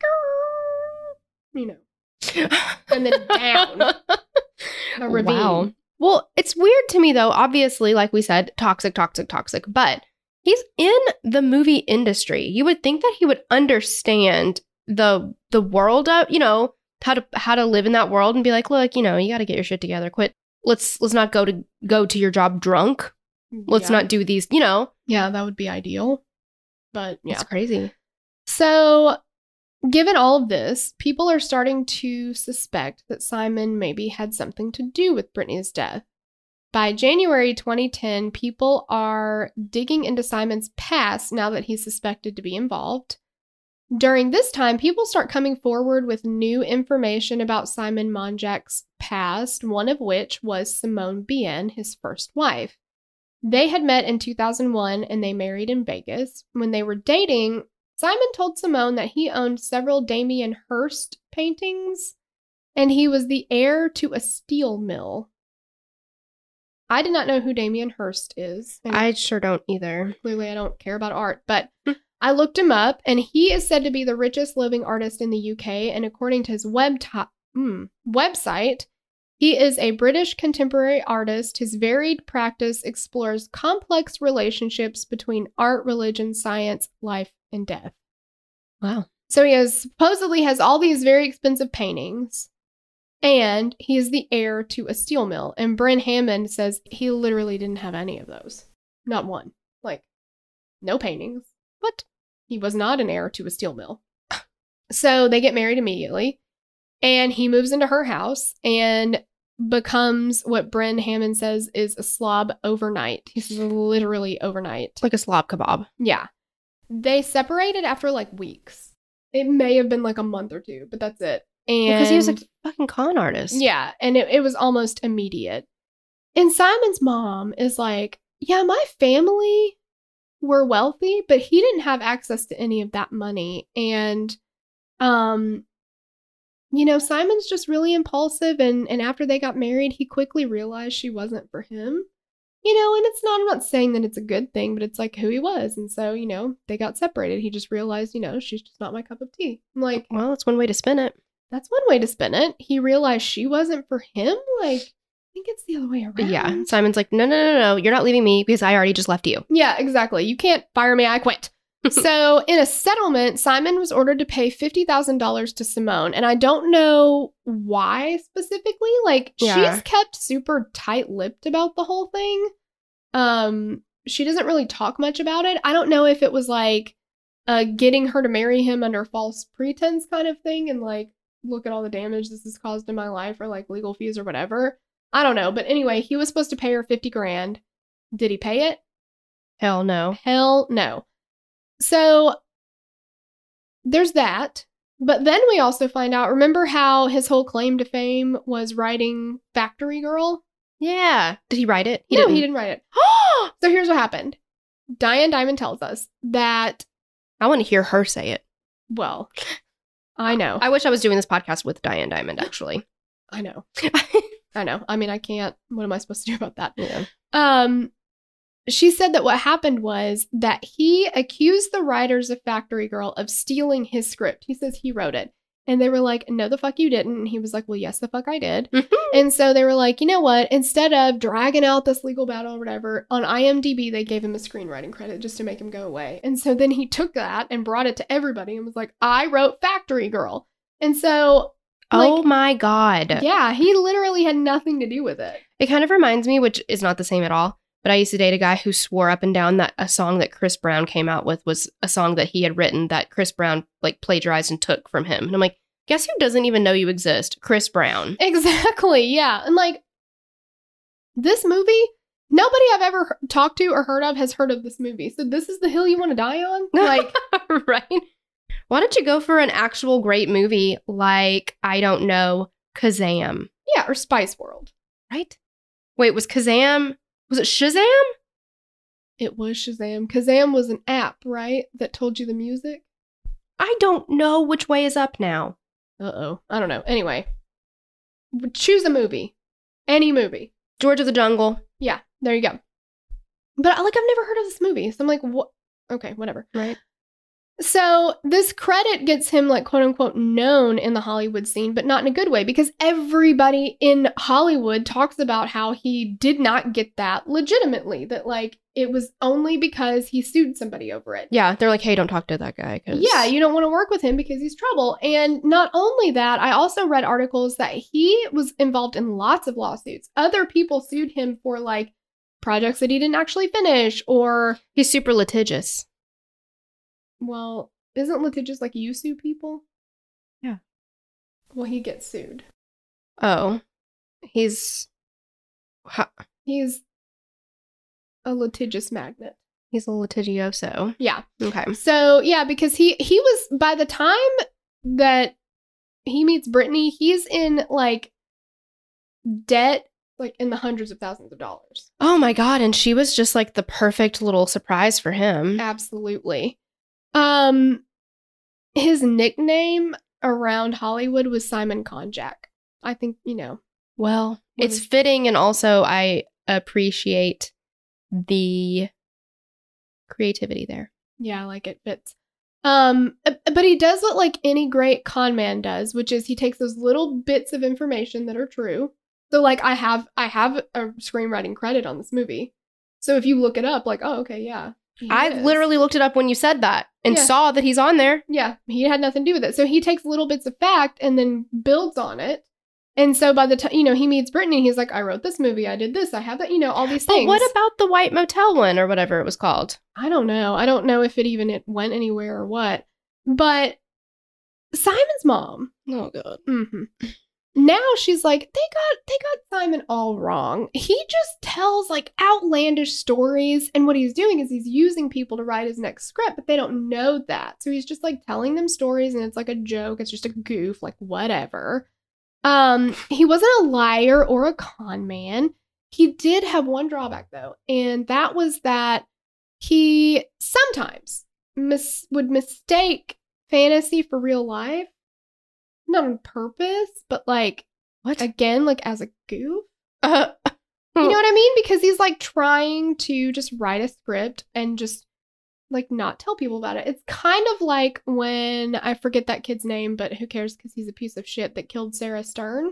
you know, and then down. A ravine. Wow. Well, it's weird to me though. Obviously, like we said, toxic, but he's in the movie industry. You would think that he would understand the world of, you know, how to live in that world and be like, look, you know, you got to get your shit together. Quit. Let's not go to your job drunk. Let's not do these, you know. Yeah, that would be ideal. But yeah. It's crazy. So, given all of this, people are starting to suspect that Simon maybe had something to do with Brittany's death. By January 2010, people are digging into Simon's past now that he's suspected to be involved. During this time, people start coming forward with new information about Simon Monjack's past, one of which was Simone Bien, his first wife. They had met in 2001 and they married in Vegas. When they were dating, Simon told Simone that he owned several Damien Hirst paintings and he was the heir to a steel mill. I did not know who Damien Hirst is. I sure don't either. Clearly, I don't care about art, but I looked him up and he is said to be the richest living artist in the UK. And according to his website, he is a British contemporary artist. His varied practice explores complex relationships between art, religion, science, life, and death. Wow. So he supposedly has all these very expensive paintings, and he is the heir to a steel mill. And Bryn Hammond says he literally didn't have any of those. Not one. Like, no paintings. But he was not an heir to a steel mill. So they get married immediately, and he moves into her house and becomes what Bryn Hammond says is a slob overnight. He's literally overnight. Like a slob kebab. Yeah. They separated after like weeks. It may have been like a month or two, but that's it. And because he was a fucking con artist. Yeah, and it was almost immediate. And Simon's mom is like, yeah, my family were wealthy, but he didn't have access to any of that money. And, you know, Simon's just really impulsive. And after they got married, he quickly realized she wasn't for him. You know, and I'm not saying that it's a good thing, but it's like who he was. And so, you know, they got separated. He just realized, you know, she's just not my cup of tea. I'm like, well, that's one way to spin it. That's one way to spin it. He realized she wasn't for him. Like, I think it's the other way around. Yeah. Simon's like, no. You're not leaving me because I already just left you. Yeah, exactly. You can't fire me. I quit. So in a settlement, Simon was ordered to pay $50,000 to Simone. And I don't know why specifically. Like, she's kept super tight-lipped about the whole thing. She doesn't really talk much about it. I don't know if it was like getting her to marry him under false pretense kind of thing. And like, look at all the damage this has caused in my life, or like legal fees or whatever. I don't know. But anyway, he was supposed to pay her $50,000. Did he pay it? Hell no. Hell no. So there's that. But then we also find out, remember how his whole claim to fame was writing Factory Girl? Yeah. Did he write it? He didn't write it. So here's what happened. Diane Dimond tells us that... I want to hear her say it. Well, I know. I wish I was doing this podcast with Diane Dimond, actually. I know. I know. I mean, I can't. What am I supposed to do about that? Yeah. She said that what happened was that he accused the writers of Factory Girl of stealing his script. He says he wrote it. And they were like, no, the fuck you didn't. And he was like, well, yes, the fuck I did. And so they were like, you know what? Instead of dragging out this legal battle or whatever, on IMDb, they gave him a screenwriting credit just to make him go away. And so then he took that and brought it to everybody and was like, I wrote Factory Girl. And so... oh my God. Yeah, he literally had nothing to do with it. It kind of reminds me, which is not the same at all, but I used to date a guy who swore up and down that a song that Chris Brown came out with was a song that he had written that Chris Brown like plagiarized and took from him. And I'm like, guess who doesn't even know you exist? Chris Brown. Exactly, yeah. And like, this movie, nobody I've ever talked to or heard of has heard of this movie. So this is the hill you want to die on? Like, right? Why don't you go for an actual great movie like, I don't know, Kazam? Yeah, or Spice World. Right? Wait, was it Shazam? It was Shazam. Kazam was an app, right? That told you the music? I don't know which way is up now. Uh-oh. I don't know. Anyway. Choose a movie. Any movie. George of the Jungle. Yeah, there you go. But like, I've never heard of this movie. So I'm like, what? Okay, whatever. Right. So this credit gets him like quote unquote known in the Hollywood scene, but not in a good way because everybody in Hollywood talks about how he did not get that legitimately, that like it was only because he sued somebody over it. Yeah, they're like, hey, don't talk to that guy. Yeah, you don't want to work with him because he's trouble. And not only that, I also read articles that he was involved in lots of lawsuits. Other people sued him for like projects that he didn't actually finish, or he's super litigious. Well, isn't litigious like you sue people? Yeah. Well, he gets sued. Oh. He's a litigious magnet. He's a litigioso. Yeah. Okay. So, yeah, because he was, by the time that he meets Brittany, he's in, like, debt, like, in the hundreds of thousands of dollars. Oh, my God. And she was just, like, the perfect little surprise for him. Absolutely. His nickname around Hollywood was Simon Konjak. I think, you know. Well, it's fitting, and also I appreciate the creativity there. Yeah, like it fits. But he does what like any great con man does, which is he takes those little bits of information that are true. So like I have a screenwriting credit on this movie. So if you look it up, like, oh, okay, yeah. I literally looked it up when you said that and saw that he's on there. Yeah, he had nothing to do with it. So he takes little bits of fact and then builds on it. And so by the time, you know, he meets Brittany, he's like, I wrote this movie, I did this, I have that, you know, all these things. But what about the White Motel one or whatever it was called? I don't know. I don't know if it went anywhere or what. But Simon's mom. Oh, God. Mm-hmm. Now she's like, they got Simon all wrong. He just tells like outlandish stories, and what he's doing is he's using people to write his next script, but they don't know that. So he's just like telling them stories, and it's like a joke. It's just a goof, like whatever. He wasn't a liar or a con man. He did have one drawback though, and that was that he sometimes would mistake fantasy for real life. Not on purpose, but like, what? Again, like as a goof. You know what I mean? Because he's like trying to just write a script and just like not tell people about it. It's kind of like when, I forget that kid's name, but who cares because he's a piece of shit, that killed Sarah Stern.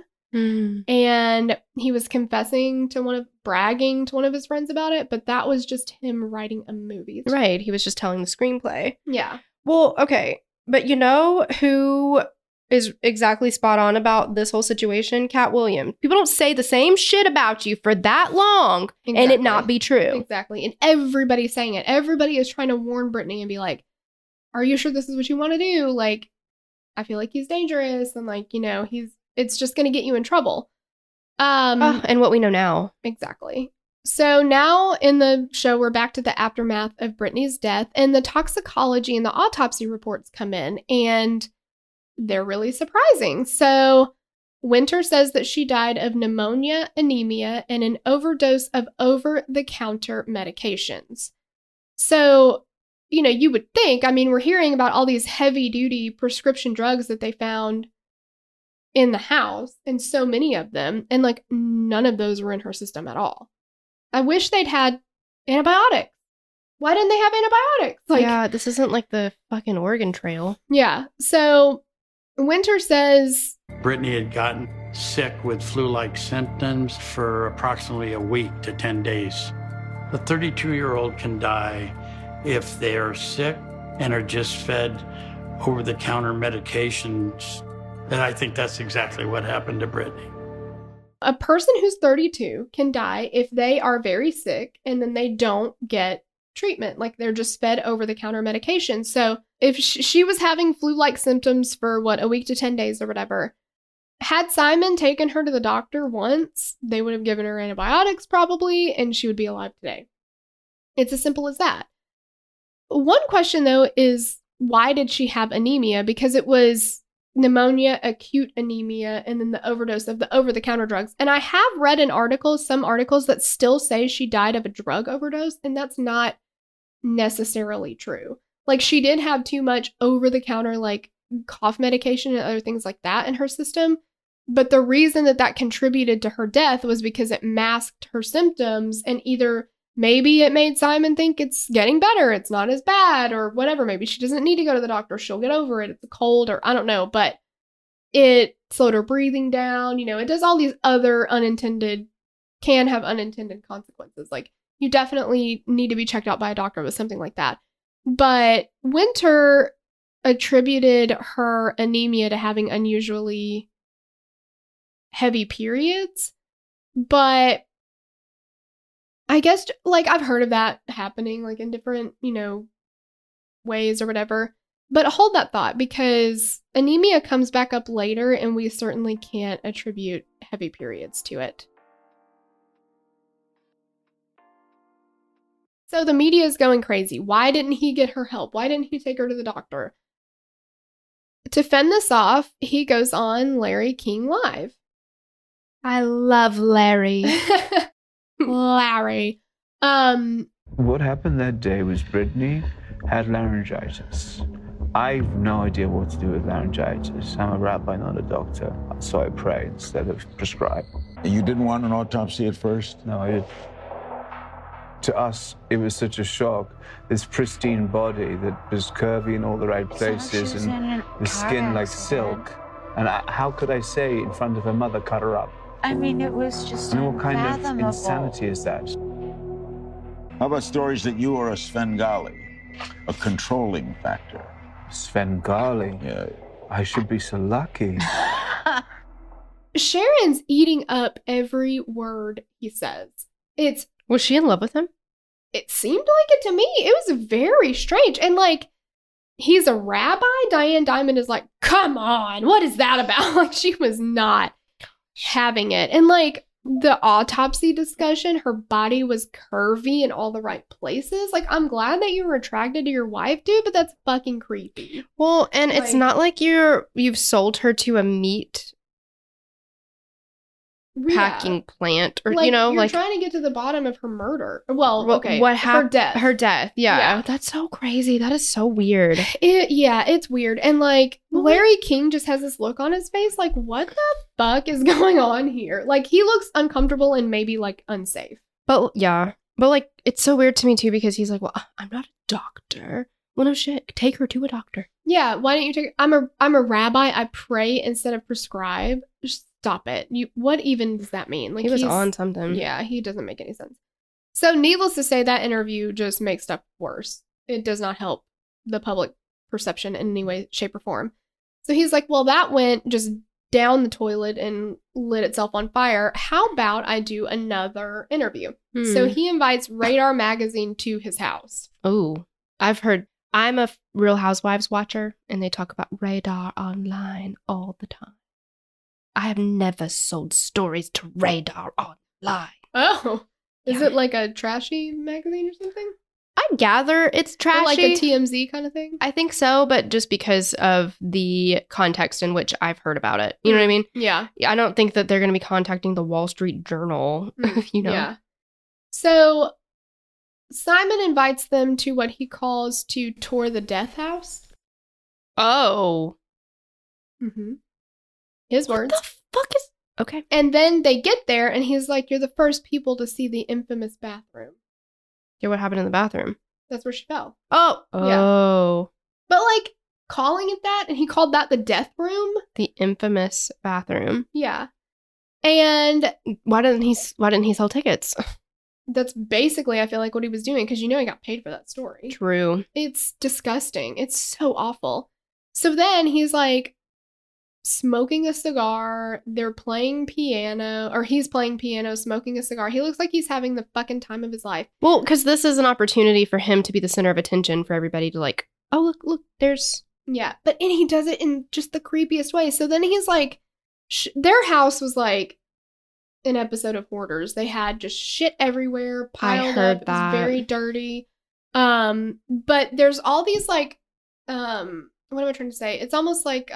And he was bragging to one of his friends about it, but that was just him writing a movie. Right. He was just telling the screenplay. Yeah. Well, okay. But you know who is exactly spot on about this whole situation? Cat Williams. People don't say the same shit about you for that long and it not be true. Exactly. And everybody's saying it. Everybody is trying to warn Brittany and be like, are you sure this is what you want to do? Like, I feel like he's dangerous, and like, you know, it's just going to get you in trouble. And what we know now. Exactly. So now in the show, we're back to the aftermath of Brittany's death, and the toxicology and the autopsy reports come in, and they're really surprising. So Winter says that she died of pneumonia, anemia, and an overdose of over-the-counter medications. So, you know, you would think, I mean, we're hearing about all these heavy-duty prescription drugs that they found in the house, and so many of them, and like none of those were in her system at all. I wish they'd had antibiotics. Why didn't they have antibiotics? Like, yeah, this isn't like the fucking Oregon Trail. Yeah. So Winter says Brittany had gotten sick with flu-like symptoms for approximately a week to 10 days. A 32-year-old can die if they are sick and are just fed over-the-counter medications. And I think that's exactly what happened to Brittany. A person who's 32 can die if they are very sick and then they don't get treatment. Like they're just fed over-the-counter medication. So if she was having flu-like symptoms for a week to 10 days or whatever, had Simon taken her to the doctor once, they would have given her antibiotics probably, and she would be alive today. It's as simple as that. One question though is, why did she have anemia? Because it was pneumonia, acute anemia, and then the overdose of the over-the-counter drugs. And I have read some articles that still say she died of a drug overdose, and that's not necessarily true. Like, she did have too much over-the-counter, like, cough medication and other things like that in her system. But the reason that contributed to her death was because it masked her symptoms, and either maybe it made Simon think it's getting better, it's not as bad, or whatever. Maybe she doesn't need to go to the doctor, she'll get over it, it's a cold, or I don't know. But it slowed her breathing down. You know, it does all these other can have unintended consequences. Like, you definitely need to be checked out by a doctor with something like that. But Winter attributed her anemia to having unusually heavy periods. But I guess, like, I've heard of that happening, like, in different, ways or whatever. But hold that thought, because anemia comes back up later, and we certainly can't attribute heavy periods to it. So the media is going crazy. Why didn't he get her help? Why didn't he take her to the doctor? To fend this off, he goes on Larry King Live. I love Larry. Larry. What happened that day was Brittany had laryngitis. I have no idea what to do with laryngitis. I'm a rabbi, not a doctor, so I pray instead of prescribe. You didn't want an autopsy at first? No, I didn't. To us, it was such a shock. This pristine body that was curvy in all the right places and the skin like silk. And how could I say in front of her mother, cut her up? I mean, it was just And what kind of unfathomable. insanity is that? How about stories that you are a Svengali, a controlling factor? Svengali? Yeah. I should be so lucky. Sharon's eating up every word he says. Was she in love with him? It seemed like it to me. It was very strange. And like, he's a rabbi. Diane Dimond is like, come on, what is that about? Like, she was not having it. And like, the autopsy discussion, her body was curvy in all the right places. Like, I'm glad that you were attracted to your wife, dude, but that's fucking creepy. Well, and it's not like you've sold her to a meat packing plant, or like, you're like trying to get to the bottom of her murder. Well, okay, what happened? Her death. Yeah, that's so crazy. That is so weird. It's weird. And like, Larry King just has this look on his face, like, what the fuck is going on here? Like, he looks uncomfortable and maybe like unsafe. But like, it's so weird to me too, because he's like, well, I'm not a doctor. Well, no shit. Take her to a doctor. Yeah, why don't you take? I'm a rabbi. I pray instead of prescribe. Just stop it. What even does that mean? Like, he was on something. Yeah, he doesn't make any sense. So, needless to say, that interview just makes stuff worse. It does not help the public perception in any way, shape, or form. So he's like, well, that went just down the toilet and lit itself on fire. How about I do another interview? So he invites Radar Magazine to his house. Oh, I've heard. I'm a Real Housewives watcher, and they talk about Radar online all the time. I have never sold stories to Radar online. Oh, is it like a trashy magazine or something? I gather it's trashy. Or like a TMZ kind of thing? I think so, but just because of the context in which I've heard about it. You know what I mean? Yeah. I don't think that they're going to be contacting the Wall Street Journal, Yeah. So Simon invites them to what he calls to tour the death house. Oh. Mm-hmm. His words. What the fuck is... Okay. And then they get there, and he's like, you're the first people to see the infamous bathroom. Yeah, what happened in the bathroom? That's where she fell. Oh. Yeah. But, like, calling it that, and he called that the death room. The infamous bathroom. Yeah. And why didn't he sell tickets? That's basically, I feel like, what he was doing, because he got paid for that story. True. It's disgusting. It's so awful. So then he's like smoking a cigar. They're playing piano, or he's playing piano, smoking a cigar. He looks like he's having the fucking time of his life. Well, because this is an opportunity for him to be the center of attention for everybody to like, oh, look, there's... Yeah, and he does it in just the creepiest way. So then he's like, their house was like an episode of Hoarders. They had just shit everywhere, piled up. It was very dirty. But there's all these like, what am I trying to say? It's almost like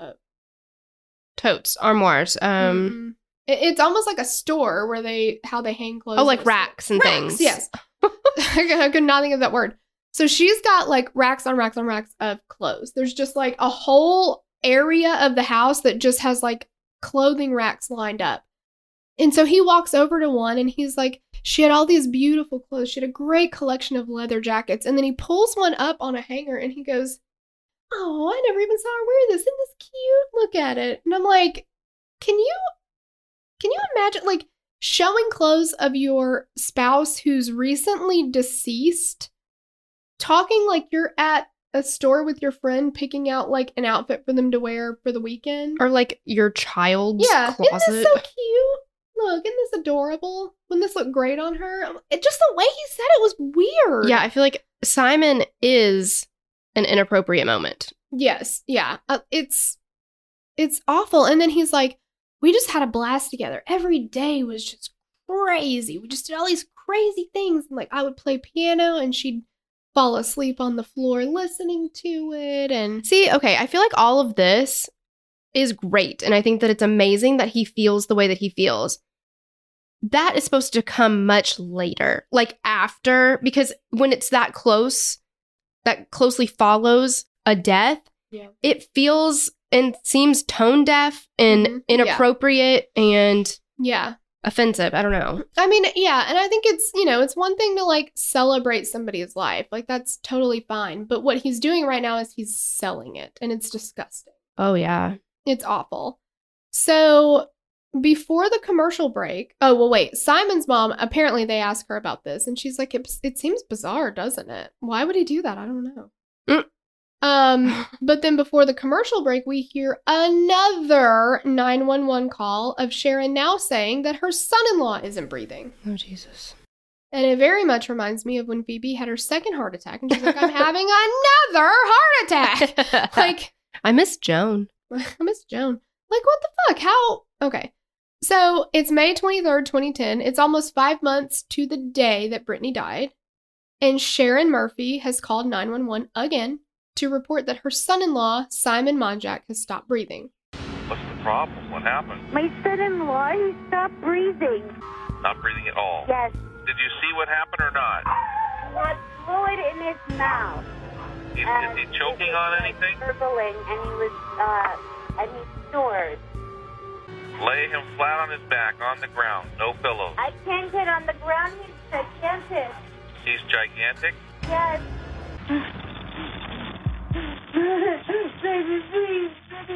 totes, armoires. It's almost like a store where how they hang clothes. Oh, like racks and things. Yes. I could not think of that word. So she's got like racks on racks on racks of clothes. There's just like a whole area of the house that just has like clothing racks lined up. And so he walks over to one and he's like, she had all these beautiful clothes. She had a great collection of leather jackets. And then he pulls one up on a hanger and he goes, oh, I never even saw her wear this. Isn't this cute? Look at it. And I'm like, can you imagine like showing clothes of your spouse who's recently deceased, talking like you're at a store with your friend picking out like an outfit for them to wear for the weekend? Or like your child's closet. Isn't this so cute? Look, isn't this adorable? Wouldn't this look great on her? Just the way he said it was weird. Yeah, I feel like Simon is an inappropriate moment. Yes, yeah. It's awful. And then he's like, we just had a blast together. Every day was just crazy. We just did all these crazy things. And like I would play piano and she'd fall asleep on the floor listening to it. And see, okay, I feel like all of this is great. And I think that it's amazing that he feels the way that he feels. That is supposed to come much later, like after, because when it's that close, that closely follows a death, it feels and seems tone deaf and inappropriate and offensive. I don't know. I mean, yeah. And I think it's, it's one thing to like celebrate somebody's life. Like that's totally fine. But what he's doing right now is he's selling it and it's disgusting. Oh, yeah. It's awful. So before the commercial break, Simon's mom, apparently they asked her about this and she's like, it seems bizarre, doesn't it? Why would he do that? I don't know. But then before the commercial break, we hear another 911 call of Sharon now saying that her son-in-law isn't breathing. Oh, Jesus. And it very much reminds me of when Phoebe had her second heart attack and she's like, I'm having another heart attack. Like, I miss Joan. Like, what the fuck? How? Okay. So it's May 23rd, 2010. It's almost 5 months to the day that Brittany died. And Sharon Murphy has called 911 again to report that her son-in-law, Simon Monjack, has stopped breathing. What's the problem? What happened? My son-in-law, he stopped breathing. Not breathing at all? Yes. Did you see what happened or not? He had fluid in his mouth. Is he choking on anything? Gurgling, and he was, and he snored. Lay him flat on his back on the ground, no pillows. I can't get on the ground, he's gigantic. He's gigantic? Yes. Baby, please.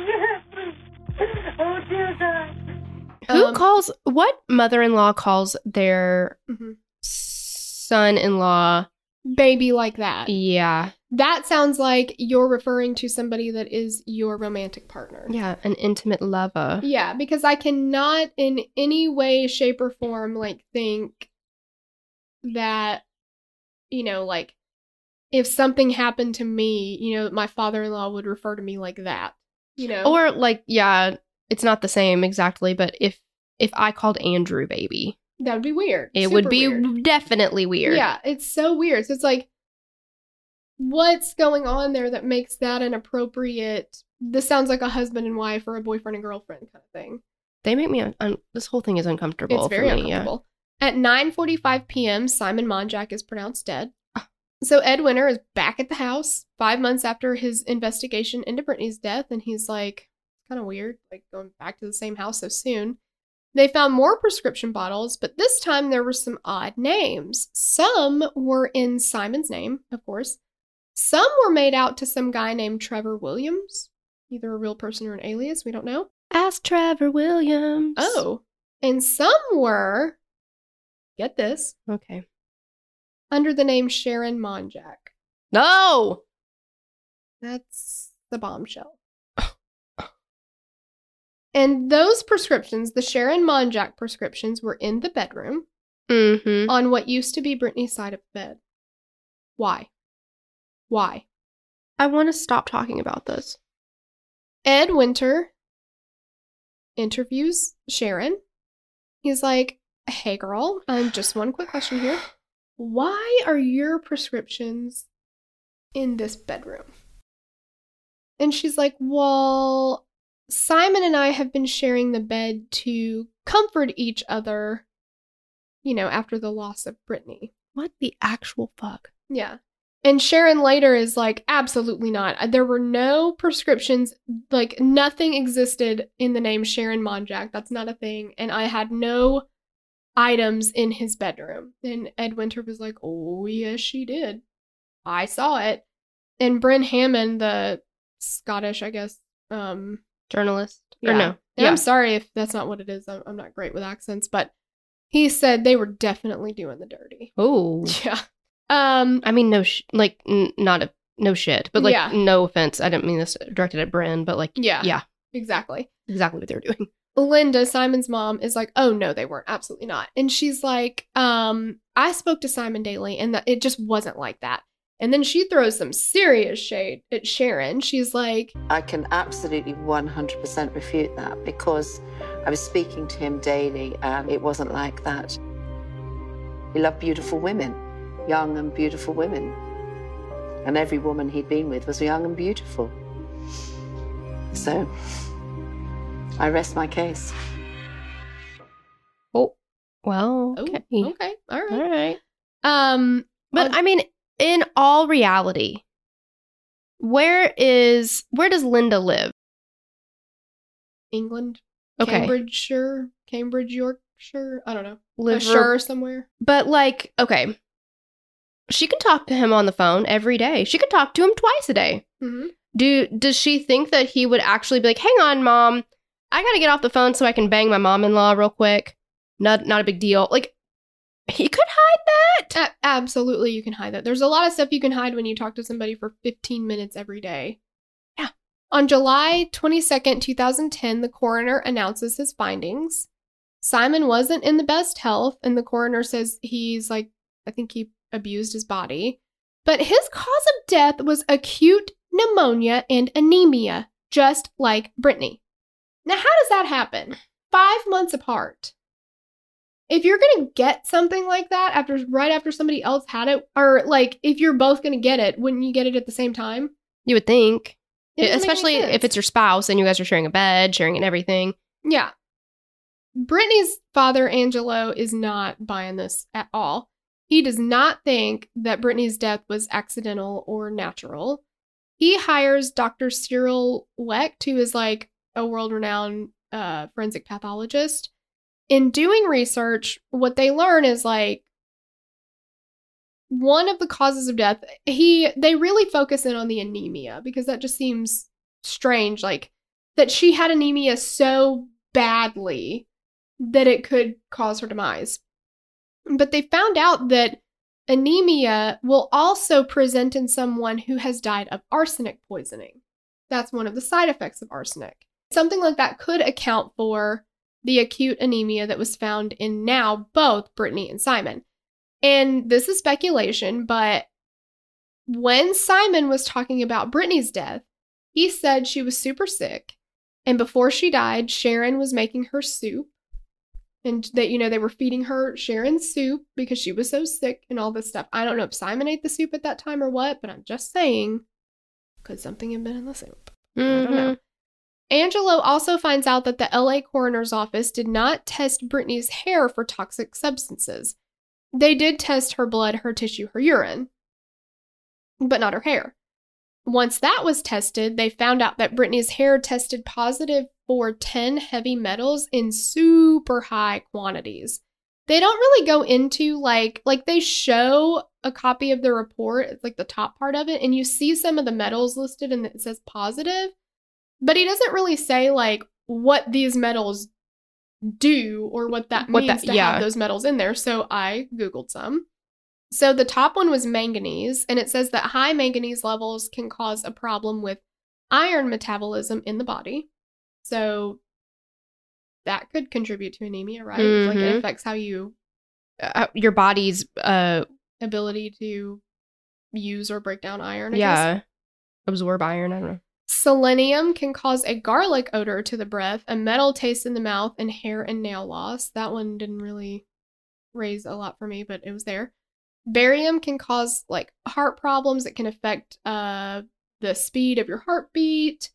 Oh, dear God. What mother-in-law calls their son-in-law baby like that? Yeah. That sounds like you're referring to somebody that is your romantic partner. Yeah, an intimate lover. Yeah, because I cannot in any way, shape, or form like think that, like if something happened to me, my father-in-law would refer to me like that, Or like, yeah, it's not the same exactly, but if I called Andrew baby. That would be weird. It would be weird. Definitely weird. Yeah, it's so weird. So it's like, what's going on there that makes that inappropriate? This sounds like a husband and wife or a boyfriend and girlfriend kind of thing. They make me, this whole thing is uncomfortable. It's very uncomfortable. Yeah. At 9:45 p.m., Simon Monjack is pronounced dead. So Ed Winter is back at the house 5 months after his investigation into Brittany's death, and he's like, kind of weird, like going back to the same house so soon. They found more prescription bottles, but this time there were some odd names. Some were in Simon's name, of course. Some were made out to some guy named Trevor Williams, either a real person or an alias, we don't know. Ask Trevor Williams. Oh, and some were, get this, okay, under the name Sharon Monjack. No! That's the bombshell. And those prescriptions, the Sharon Monjack prescriptions, were in the bedroom on what used to be Brittany's side of the bed. Why? Why? I want to stop talking about this. Ed Winter interviews Sharon. He's like, hey girl, just one quick question here. Why are your prescriptions in this bedroom? And she's like, well, Simon and I have been sharing the bed to comfort each other, you know, after the loss of Brittany. What the actual fuck? Yeah. And Sharon later is like, absolutely not. There were no prescriptions, like nothing existed in the name Sharon Monjack. That's not a thing. And I had no items in his bedroom. And Ed Winter was like, oh, yes, she did. I saw it. And Bryn Hammond, the Scottish, I guess, journalist? Yeah. Or no? And Yeah. I'm sorry if that's not what it is. I'm not great with accents, but he said they were definitely doing the dirty. Oh. Yeah. I mean, no shit, but like, Yeah. no offense. I didn't mean this directed at Bryn, but like, Yeah. Exactly. Exactly what they were doing. Linda, Simon's mom, is like, oh no, they weren't. Absolutely not. And she's like, I spoke to Simon daily and it just wasn't like that. And then she throws some serious shade at Sharon. She's like, I can absolutely 100% refute that because I was speaking to him daily and it wasn't like that. He loved beautiful women, young and beautiful women. And every woman he'd been with was young and beautiful. So, I rest my case. Oh, well, okay. Okay, all right. But I mean, in all reality, where does Linda live? England, Okay. Cambridge, Yorkshire, I don't know. Liver- Shire somewhere. But like, okay, she can talk to him on the phone every day. She could talk to him twice a day. Mm-hmm. Does she think that he would actually be like, hang on, Mom, I gotta get off the phone so I can bang my mom-in-law real quick? Not a big deal. Like, he could hide that. Absolutely, you can hide that. There's a lot of stuff you can hide when you talk to somebody for 15 minutes every day. Yeah. On July 22nd, 2010, the coroner announces his findings. Simon wasn't in the best health, and the coroner says he's like, I think he abused his body. But his cause of death was acute pneumonia and anemia, just like Brittany. Now, how does that happen? 5 months apart. If you're going to get something like that right after somebody else had it, or like if you're both going to get it, wouldn't you get it at the same time? You would think. It doesn't make any Especially sense. if it's your spouse and you guys are sharing a bed, sharing and everything. Yeah. Brittany's father, Angelo, is not buying this at all. He does not think that Brittany's death was accidental or natural. He hires Dr. Cyril Wecht, who is like a world-renowned forensic pathologist. In doing research, what they learn is like one of the causes of death, they really focus in on the anemia because that just seems strange, like that she had anemia so badly that it could cause her demise. But they found out that anemia will also present in someone who has died of arsenic poisoning. That's one of the side effects of arsenic. Something like that could account for the acute anemia that was found in now both Brittany and Simon. And this is speculation, but when Simon was talking about Brittany's death, he said she was super sick. And before she died, Sharon was making her soup. And that, they were feeding her Sharon's soup because she was so sick and all this stuff. I don't know if Simon ate the soup at that time or what, but I'm just saying, could something have been in the soup? I don't know. Angelo also finds out that the LA coroner's office did not test Brittany's hair for toxic substances. They did test her blood, her tissue, her urine, but not her hair. once that was tested, they found out that Brittany's hair tested positive for 10 heavy metals in super high quantities. They don't really go into like they show a copy of the report, it's like the top part of it, and you see some of the metals listed and it says positive, but he doesn't really say like what these metals do or what that means to have those metals in there. So I Googled some. So the top one was manganese, and it says that high manganese levels can cause a problem with iron metabolism in the body. So that could contribute to anemia, right? Mm-hmm. Like it affects how you your body's ability to use or break down iron. I guess. Absorb iron. I don't know. Selenium can cause a garlic odor to the breath, a metal taste in the mouth, and hair and nail loss. That one didn't really raise a lot for me, but it was there. Barium can cause like heart problems. It can affect the speed of your heartbeat,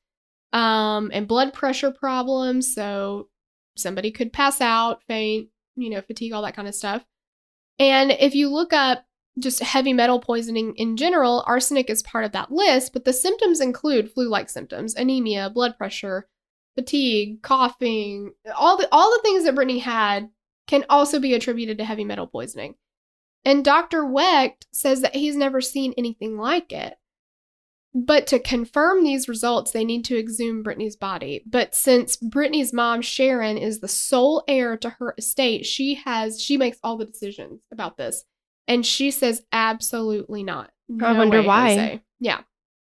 and blood pressure problems. So somebody could pass out, faint, fatigue, all that kind of stuff. And if you look up just heavy metal poisoning in general, arsenic is part of that list, but the symptoms include flu-like symptoms, anemia, blood pressure, fatigue, coughing, all the things that Brittany had can also be attributed to heavy metal poisoning. And Dr. Wecht says that he's never seen anything like it. But to confirm these results, they need to exhume Brittany's body. But since Brittany's mom, Sharon, is the sole heir to her estate, she makes all the decisions about this. And she says absolutely not. I wonder why. Jose. Yeah.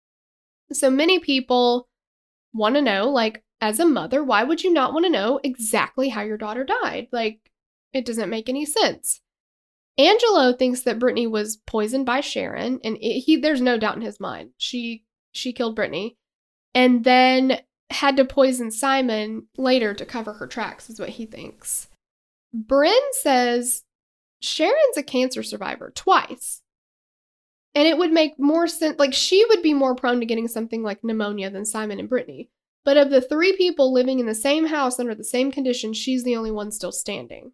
So many people want to know, like, as a mother, why would you not want to know exactly how your daughter died? Like, it doesn't make any sense. Angelo thinks that Brittany was poisoned by Sharon, and there's no doubt in his mind. She killed Brittany, and then had to poison Simon later to cover her tracks, is what he thinks. Bryn says Sharon's a cancer survivor twice, and it would make more sense. Like, she would be more prone to getting something like pneumonia than Simon and Brittany. But of the 3 people living in the same house under the same conditions, she's the only one still standing.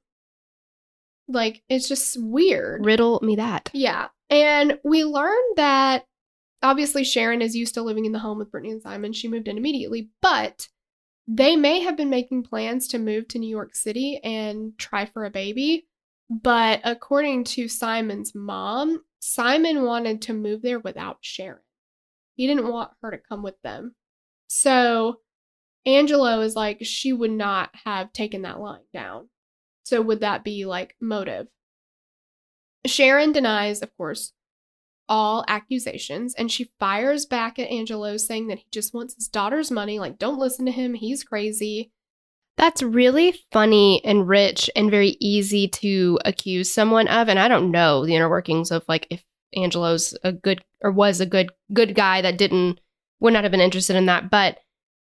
Like, it's just weird. Riddle me that. Yeah. And we learned that obviously Sharon is used to living in the home with Brittany and Simon. She moved in immediately, but they may have been making plans to move to New York City and try for a baby. But according to Simon's mom, Simon wanted to move there without Sharon. He didn't want her to come with them. So Angelo is like, she would not have taken that line down. So would that be like motive? Sharon denies, of course, all accusations, and she fires back at Angelo saying that he just wants his daughter's money. Like, don't listen to him. He's crazy. That's really funny and rich and very easy to accuse someone of. And I don't know the inner workings of like if Angelo's a good or was a good guy that would not have been interested in that. But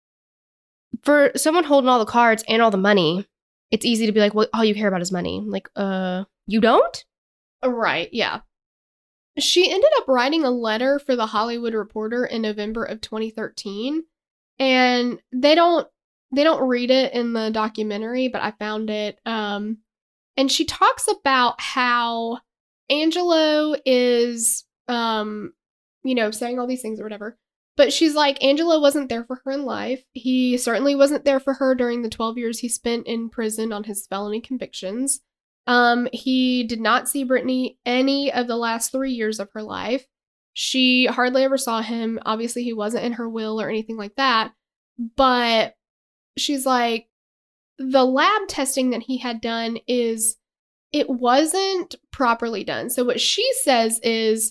for someone holding all the cards and all the money, it's easy to be like, well, all you care about is money. Like, you don't? Right, yeah. She ended up writing a letter for The Hollywood Reporter in November of 2013. And they don't read it in the documentary, but I found it. And she talks about how Angelo is, saying all these things or whatever. But she's like, Angelo wasn't there for her in life. He certainly wasn't there for her during the 12 years he spent in prison on his felony convictions. He did not see Brittany any of the last 3 years of her life. She hardly ever saw him. Obviously, he wasn't in her will or anything like that. But she's like, the lab testing that he had done it wasn't properly done. So what she says is,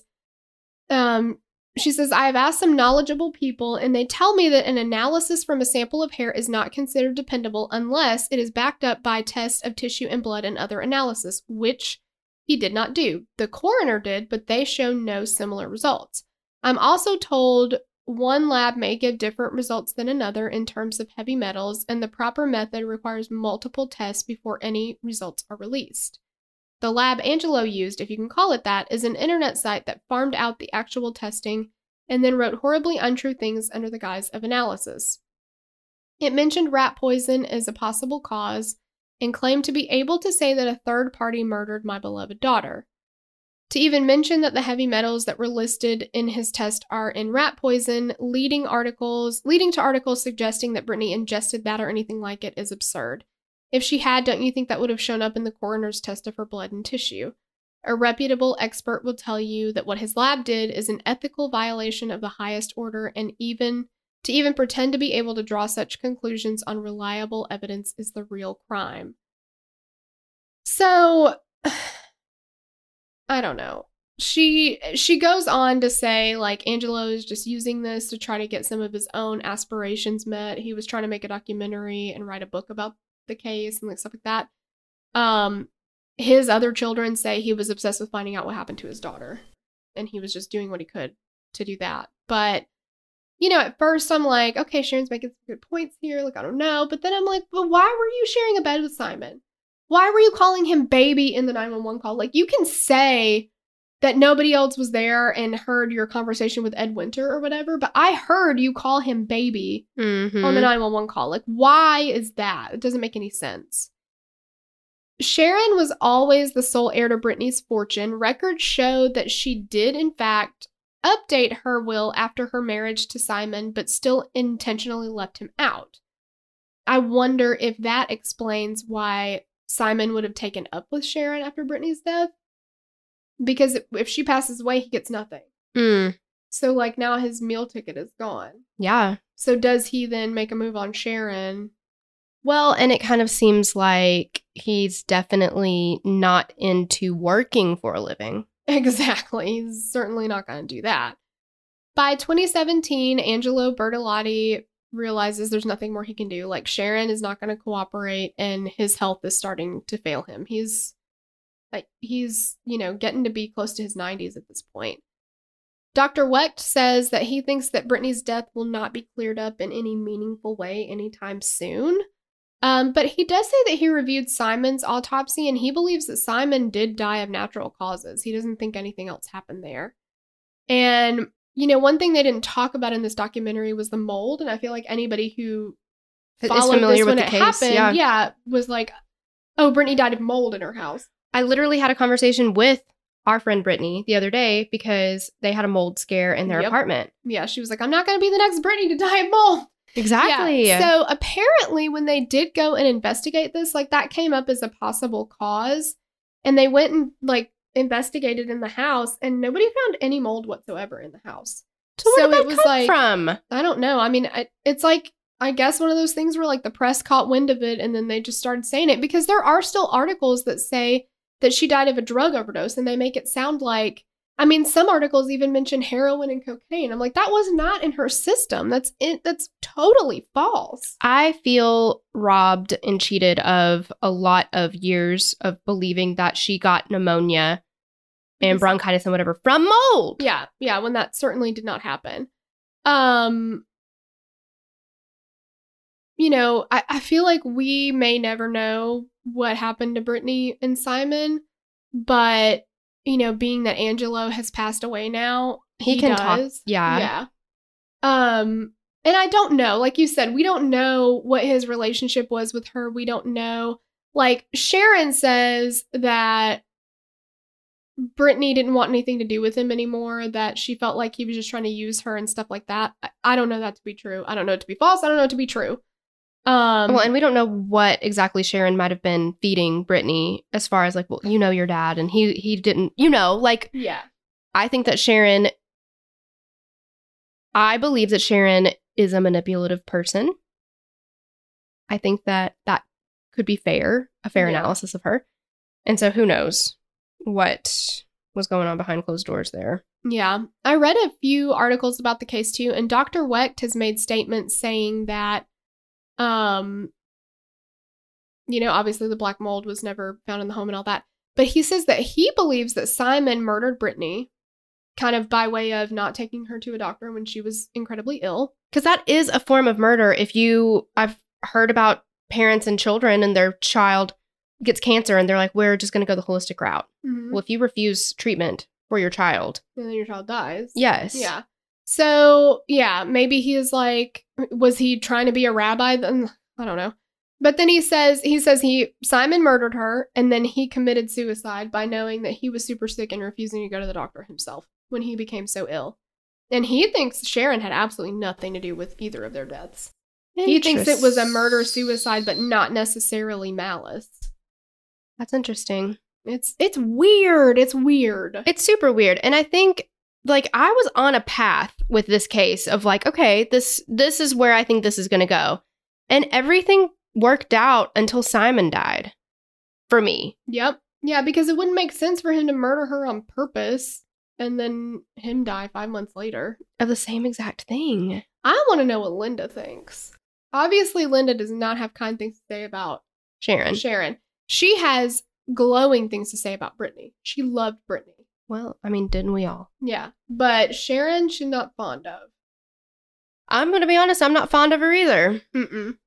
she says, I have asked some knowledgeable people, and they tell me that an analysis from a sample of hair is not considered dependable unless it is backed up by tests of tissue and blood and other analysis, which he did not do. The coroner did, but they show no similar results. I'm also told one lab may give different results than another in terms of heavy metals, and the proper method requires multiple tests before any results are released. The lab Angelo used, if you can call it that, is an internet site that farmed out the actual testing and then wrote horribly untrue things under the guise of analysis. It mentioned rat poison as a possible cause and claimed to be able to say that a third party murdered my beloved daughter. To even mention that the heavy metals that were listed in his test are in rat poison, leading to articles suggesting that Brittany ingested that or anything like it is absurd. If she had, don't you think that would have shown up in the coroner's test of her blood and tissue? A reputable expert will tell you that what his lab did is an ethical violation of the highest order, and to even pretend to be able to draw such conclusions on reliable evidence is the real crime. So, I don't know. She goes on to say, like, Angelo is just using this to try to get some of his own aspirations met. He was trying to make a documentary and write a book about the case and like stuff like that. His other children say he was obsessed with finding out what happened to his daughter, and he was just doing what he could to do that. But, you know, at first I'm like, okay, Sharon's making some good points here. Like, I don't know. But then I'm like, well, why were you sharing a bed with Simon? Why were you calling him baby in the 911 call? Like, you can say that nobody else was there and heard your conversation with Ed Winter or whatever, but I heard you call him baby on the 911 call. Like, why is that? It doesn't make any sense. Sharon was always the sole heir to Brittany's fortune. Records showed that she did, in fact, update her will after her marriage to Simon, but still intentionally left him out. I wonder if that explains why Simon would have taken up with Sharon after Brittany's death. Because if she passes away, he gets nothing. So, like, now his meal ticket is gone. Yeah. So does he then make a move on Sharon? Well, and it kind of seems like he's definitely not into working for a living. Exactly. He's certainly not going to do that. By 2017, Angelo Bertolotti realizes there's nothing more he can do. Like, Sharon is not going to cooperate, and his health is starting to fail him. He's, you know, getting to be close to his 90s at this point. Dr. Wecht says that he thinks that Brittany's death will not be cleared up in any meaningful way anytime soon. But he does say that he reviewed Simon's autopsy, and he believes that Simon did die of natural causes. He doesn't think anything else happened there. And, you know, one thing they didn't talk about in this documentary was the mold, and I feel like anybody who followed this when it happened, was like, oh, Brittany died of mold in her house. I literally had a conversation with our friend Brittany the other day because they had a mold scare in their apartment. Yeah, she was like, I'm not going to be the next Brittany to die of mold. Exactly. Yeah. So apparently when they did go and investigate this, like, that came up as a possible cause. And they went and, like, investigated in the house, and nobody found any mold whatsoever in the house. So where did that come from? I don't know. I mean, it's like, I guess one of those things where, like, the press caught wind of it and then they just started saying it, because there are still articles that say that she died of a drug overdose, and they make it sound like, I mean, some articles even mention heroin and cocaine. I'm like, that was not in her system. That's totally false. I feel robbed and cheated of a lot of years of believing that she got pneumonia and bronchitis and whatever from mold. Yeah, when that certainly did not happen. You know, I feel like we may never know what happened to Brittany and Simon, but, you know, being that Angelo has passed away now, he can talk. Yeah. And I don't know, like you said, we don't know what his relationship was with her. We don't know. Like, Sharon says that Brittany didn't want anything to do with him anymore, that she felt like he was just trying to use her and stuff like that. I don't know that to be true. I don't know it to be false. I don't know it to be true. Well, and we don't know what exactly Sharon might have been feeding Brittany as far as, like, well, you know, your dad, and he didn't, you know, like, yeah. I think that I believe that Sharon is a manipulative person. I think that could be a fair analysis of her. And so who knows what was going on behind closed doors there. Yeah. I read a few articles about the case too, and Dr. Wecht has made statements saying that you know, obviously the black mold was never found in the home and all that. But he says that he believes that Simon murdered Brittany kind of by way of not taking her to a doctor when she was incredibly ill. Because that is a form of murder. I've heard about parents and children and their child gets cancer and they're like, we're just going to go the holistic route. Mm-hmm. Well, if you refuse treatment for your child. And then your child dies. Yes. Yeah. So, yeah, maybe he is like, was he trying to be a rabbi then? I don't know. But then Simon murdered her, and then he committed suicide by knowing that he was super sick and refusing to go to the doctor himself when he became so ill. And he thinks Sharon had absolutely nothing to do with either of their deaths. He thinks it was a murder-suicide, but not necessarily malice. That's interesting. It's weird. It's weird. It's super weird. And I think, like, I was on a path with this case of like, okay, this is where I think this is going to go. And everything worked out until Simon died for me. Yep. Yeah, because it wouldn't make sense for him to murder her on purpose and then him die 5 months later. Of the same exact thing. I want to know what Linda thinks. Obviously, Linda does not have kind things to say about Sharon. She has glowing things to say about Brittany. She loved Brittany. Well, I mean, didn't we all? Yeah, but Sharon she's not fond of. I'm going to be honest, I'm not fond of her either. Mm-mm.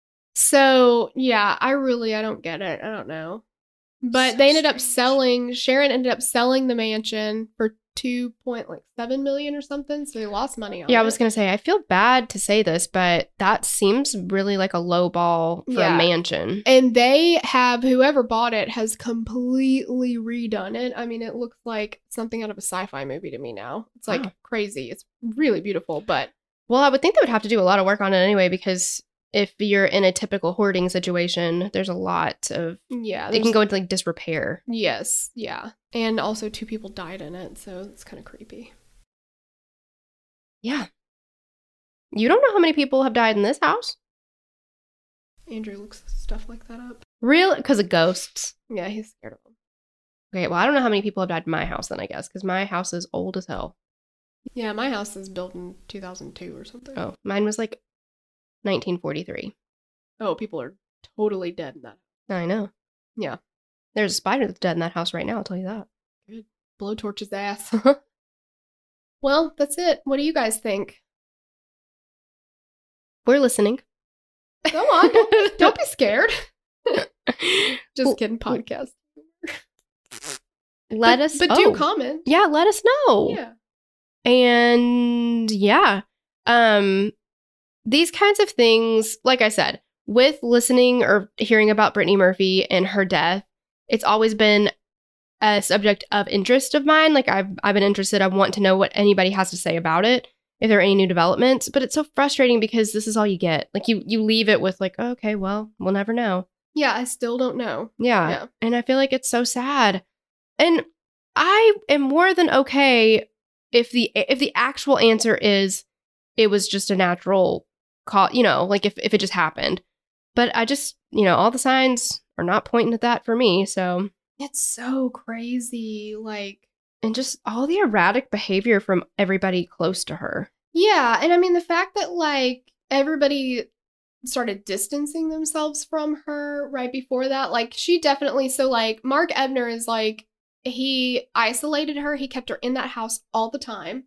So, yeah, I don't get it. I don't know. But so they ended up selling, Sharon ended up selling the mansion for $2.7 million or something. So they lost money on it. Yeah, I was going to say, I feel bad to say this, but that seems really like a low ball for a mansion. And they have, whoever bought it has completely redone it. I mean, it looks like something out of a sci-fi movie to me now. It's like crazy. It's really beautiful, but. Well, I would think they would have to do a lot of work on it anyway, because if you're in a typical hoarding situation, there's a lot of... Yeah. It can go into, like, disrepair. Yes. Yeah. And also 2 people died in it, so it's kind of creepy. Yeah. You don't know how many people have died in this house? Andrew looks stuff like that up. Really? Because of ghosts? Yeah, he's scared of them. Okay, well, I don't know how many people have died in my house then, I guess, because my house is old as hell. Yeah, my house is built in 2002 or something. Oh, mine was, like, 1943. Oh, people are totally dead in that. I know. Yeah. There's a spider that's dead in that house right now, I'll tell you that. Good. Blowtorch his ass. Well, that's it. What do you guys think? We're listening. Go on. Don't be scared. Just kidding, podcast. Let us But do comment. Yeah, let us know. Yeah. And yeah. These kinds of things, like I said, with listening or hearing about Brittany Murphy and her death, it's always been a subject of interest of mine. Like I've been interested. I want to know what anybody has to say about it, if there are any new developments. But it's so frustrating because this is all you get. Like you leave it with like, oh, okay, well, we'll never know. Yeah, I still don't know. Yeah. And I feel like it's so sad. And I am more than okay if the actual answer is it was just a natural call, like if it just happened. But I just, all the signs are not pointing at that for me. So it's so crazy. Like, and just all the erratic behavior from everybody close to her. Yeah. And I mean, the fact that like everybody started distancing themselves from her right before that, like she definitely, so like Mark Ebner is like, he isolated her. He kept her in that house all the time.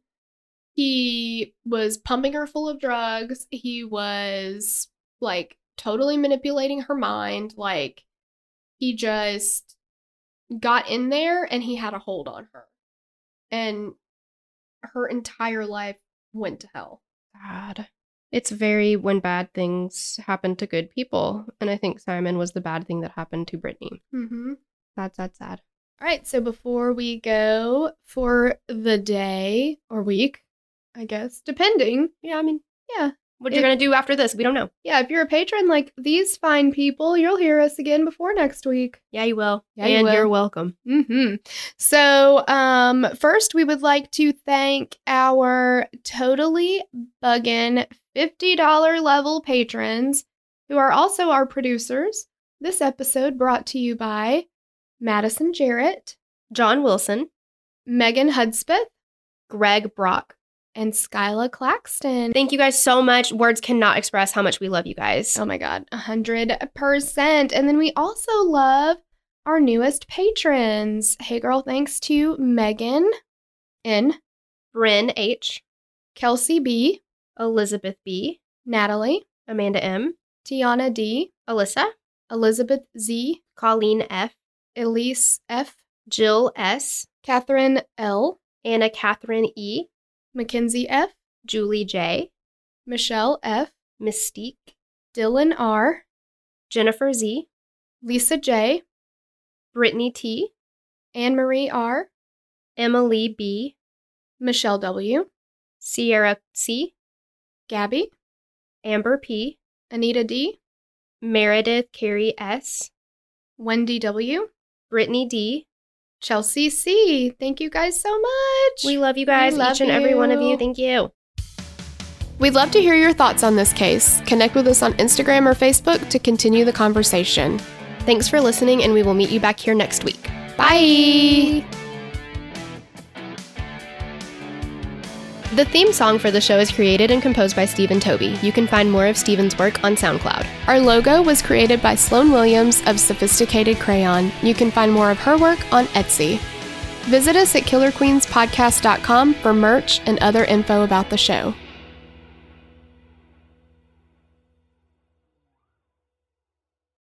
He was pumping her full of drugs. He was like totally manipulating her mind. Like he just got in there and he had a hold on her. And her entire life went to hell. God. It's very when bad things happen to good people. And I think Simon was the bad thing that happened to Brittany. Mm-hmm. Sad. All right. So before we go for the day or week, I guess, depending. Yeah, I mean, yeah. What you're going to do after this, we don't know. Yeah, if you're a patron like these fine people, you'll hear us again before next week. Yeah, you will. Yeah, and you're welcome. Mm-hmm. So, first, we would like to thank our totally buggin' $50 level patrons who are also our producers. This episode brought to you by Madison Jarrett, John Wilson, Megan Hudspeth, Greg Brock, and Skyla Claxton. Thank you guys so much. Words cannot express how much we love you guys. Oh my God, 100%. And then we also love our newest patrons. Hey girl, thanks to Megan N, Bryn H, Kelsey B, Elizabeth B, Natalie, Amanda M, Tiana D, Alyssa, Elizabeth Z, Colleen F, Elise F, Jill S, Catherine L, Anna Catherine E, Mackenzie F, Julie J, Michelle F, Mystique, Dylan R, Jennifer Z, Lisa J, Brittany T, Anne-Marie R, Emily B, Michelle W, Sierra C, Gabby, Amber P, Anita D, Meredith Carey S, Wendy W, Brittany D, Chelsea C. Thank you guys so much. We love you guys, each and every one of you. Thank you. We'd love to hear your thoughts on this case. Connect with us on Instagram or Facebook to continue the conversation. Thanks for listening, and we will meet you back here next week. Bye! The theme song for the show is created and composed by Stephen Toby. You can find more of Stephen's work on SoundCloud. Our logo was created by Sloan Williams of Sophisticated Crayon. You can find more of her work on Etsy. Visit us at KillerQueensPodcast.com for merch and other info about the show.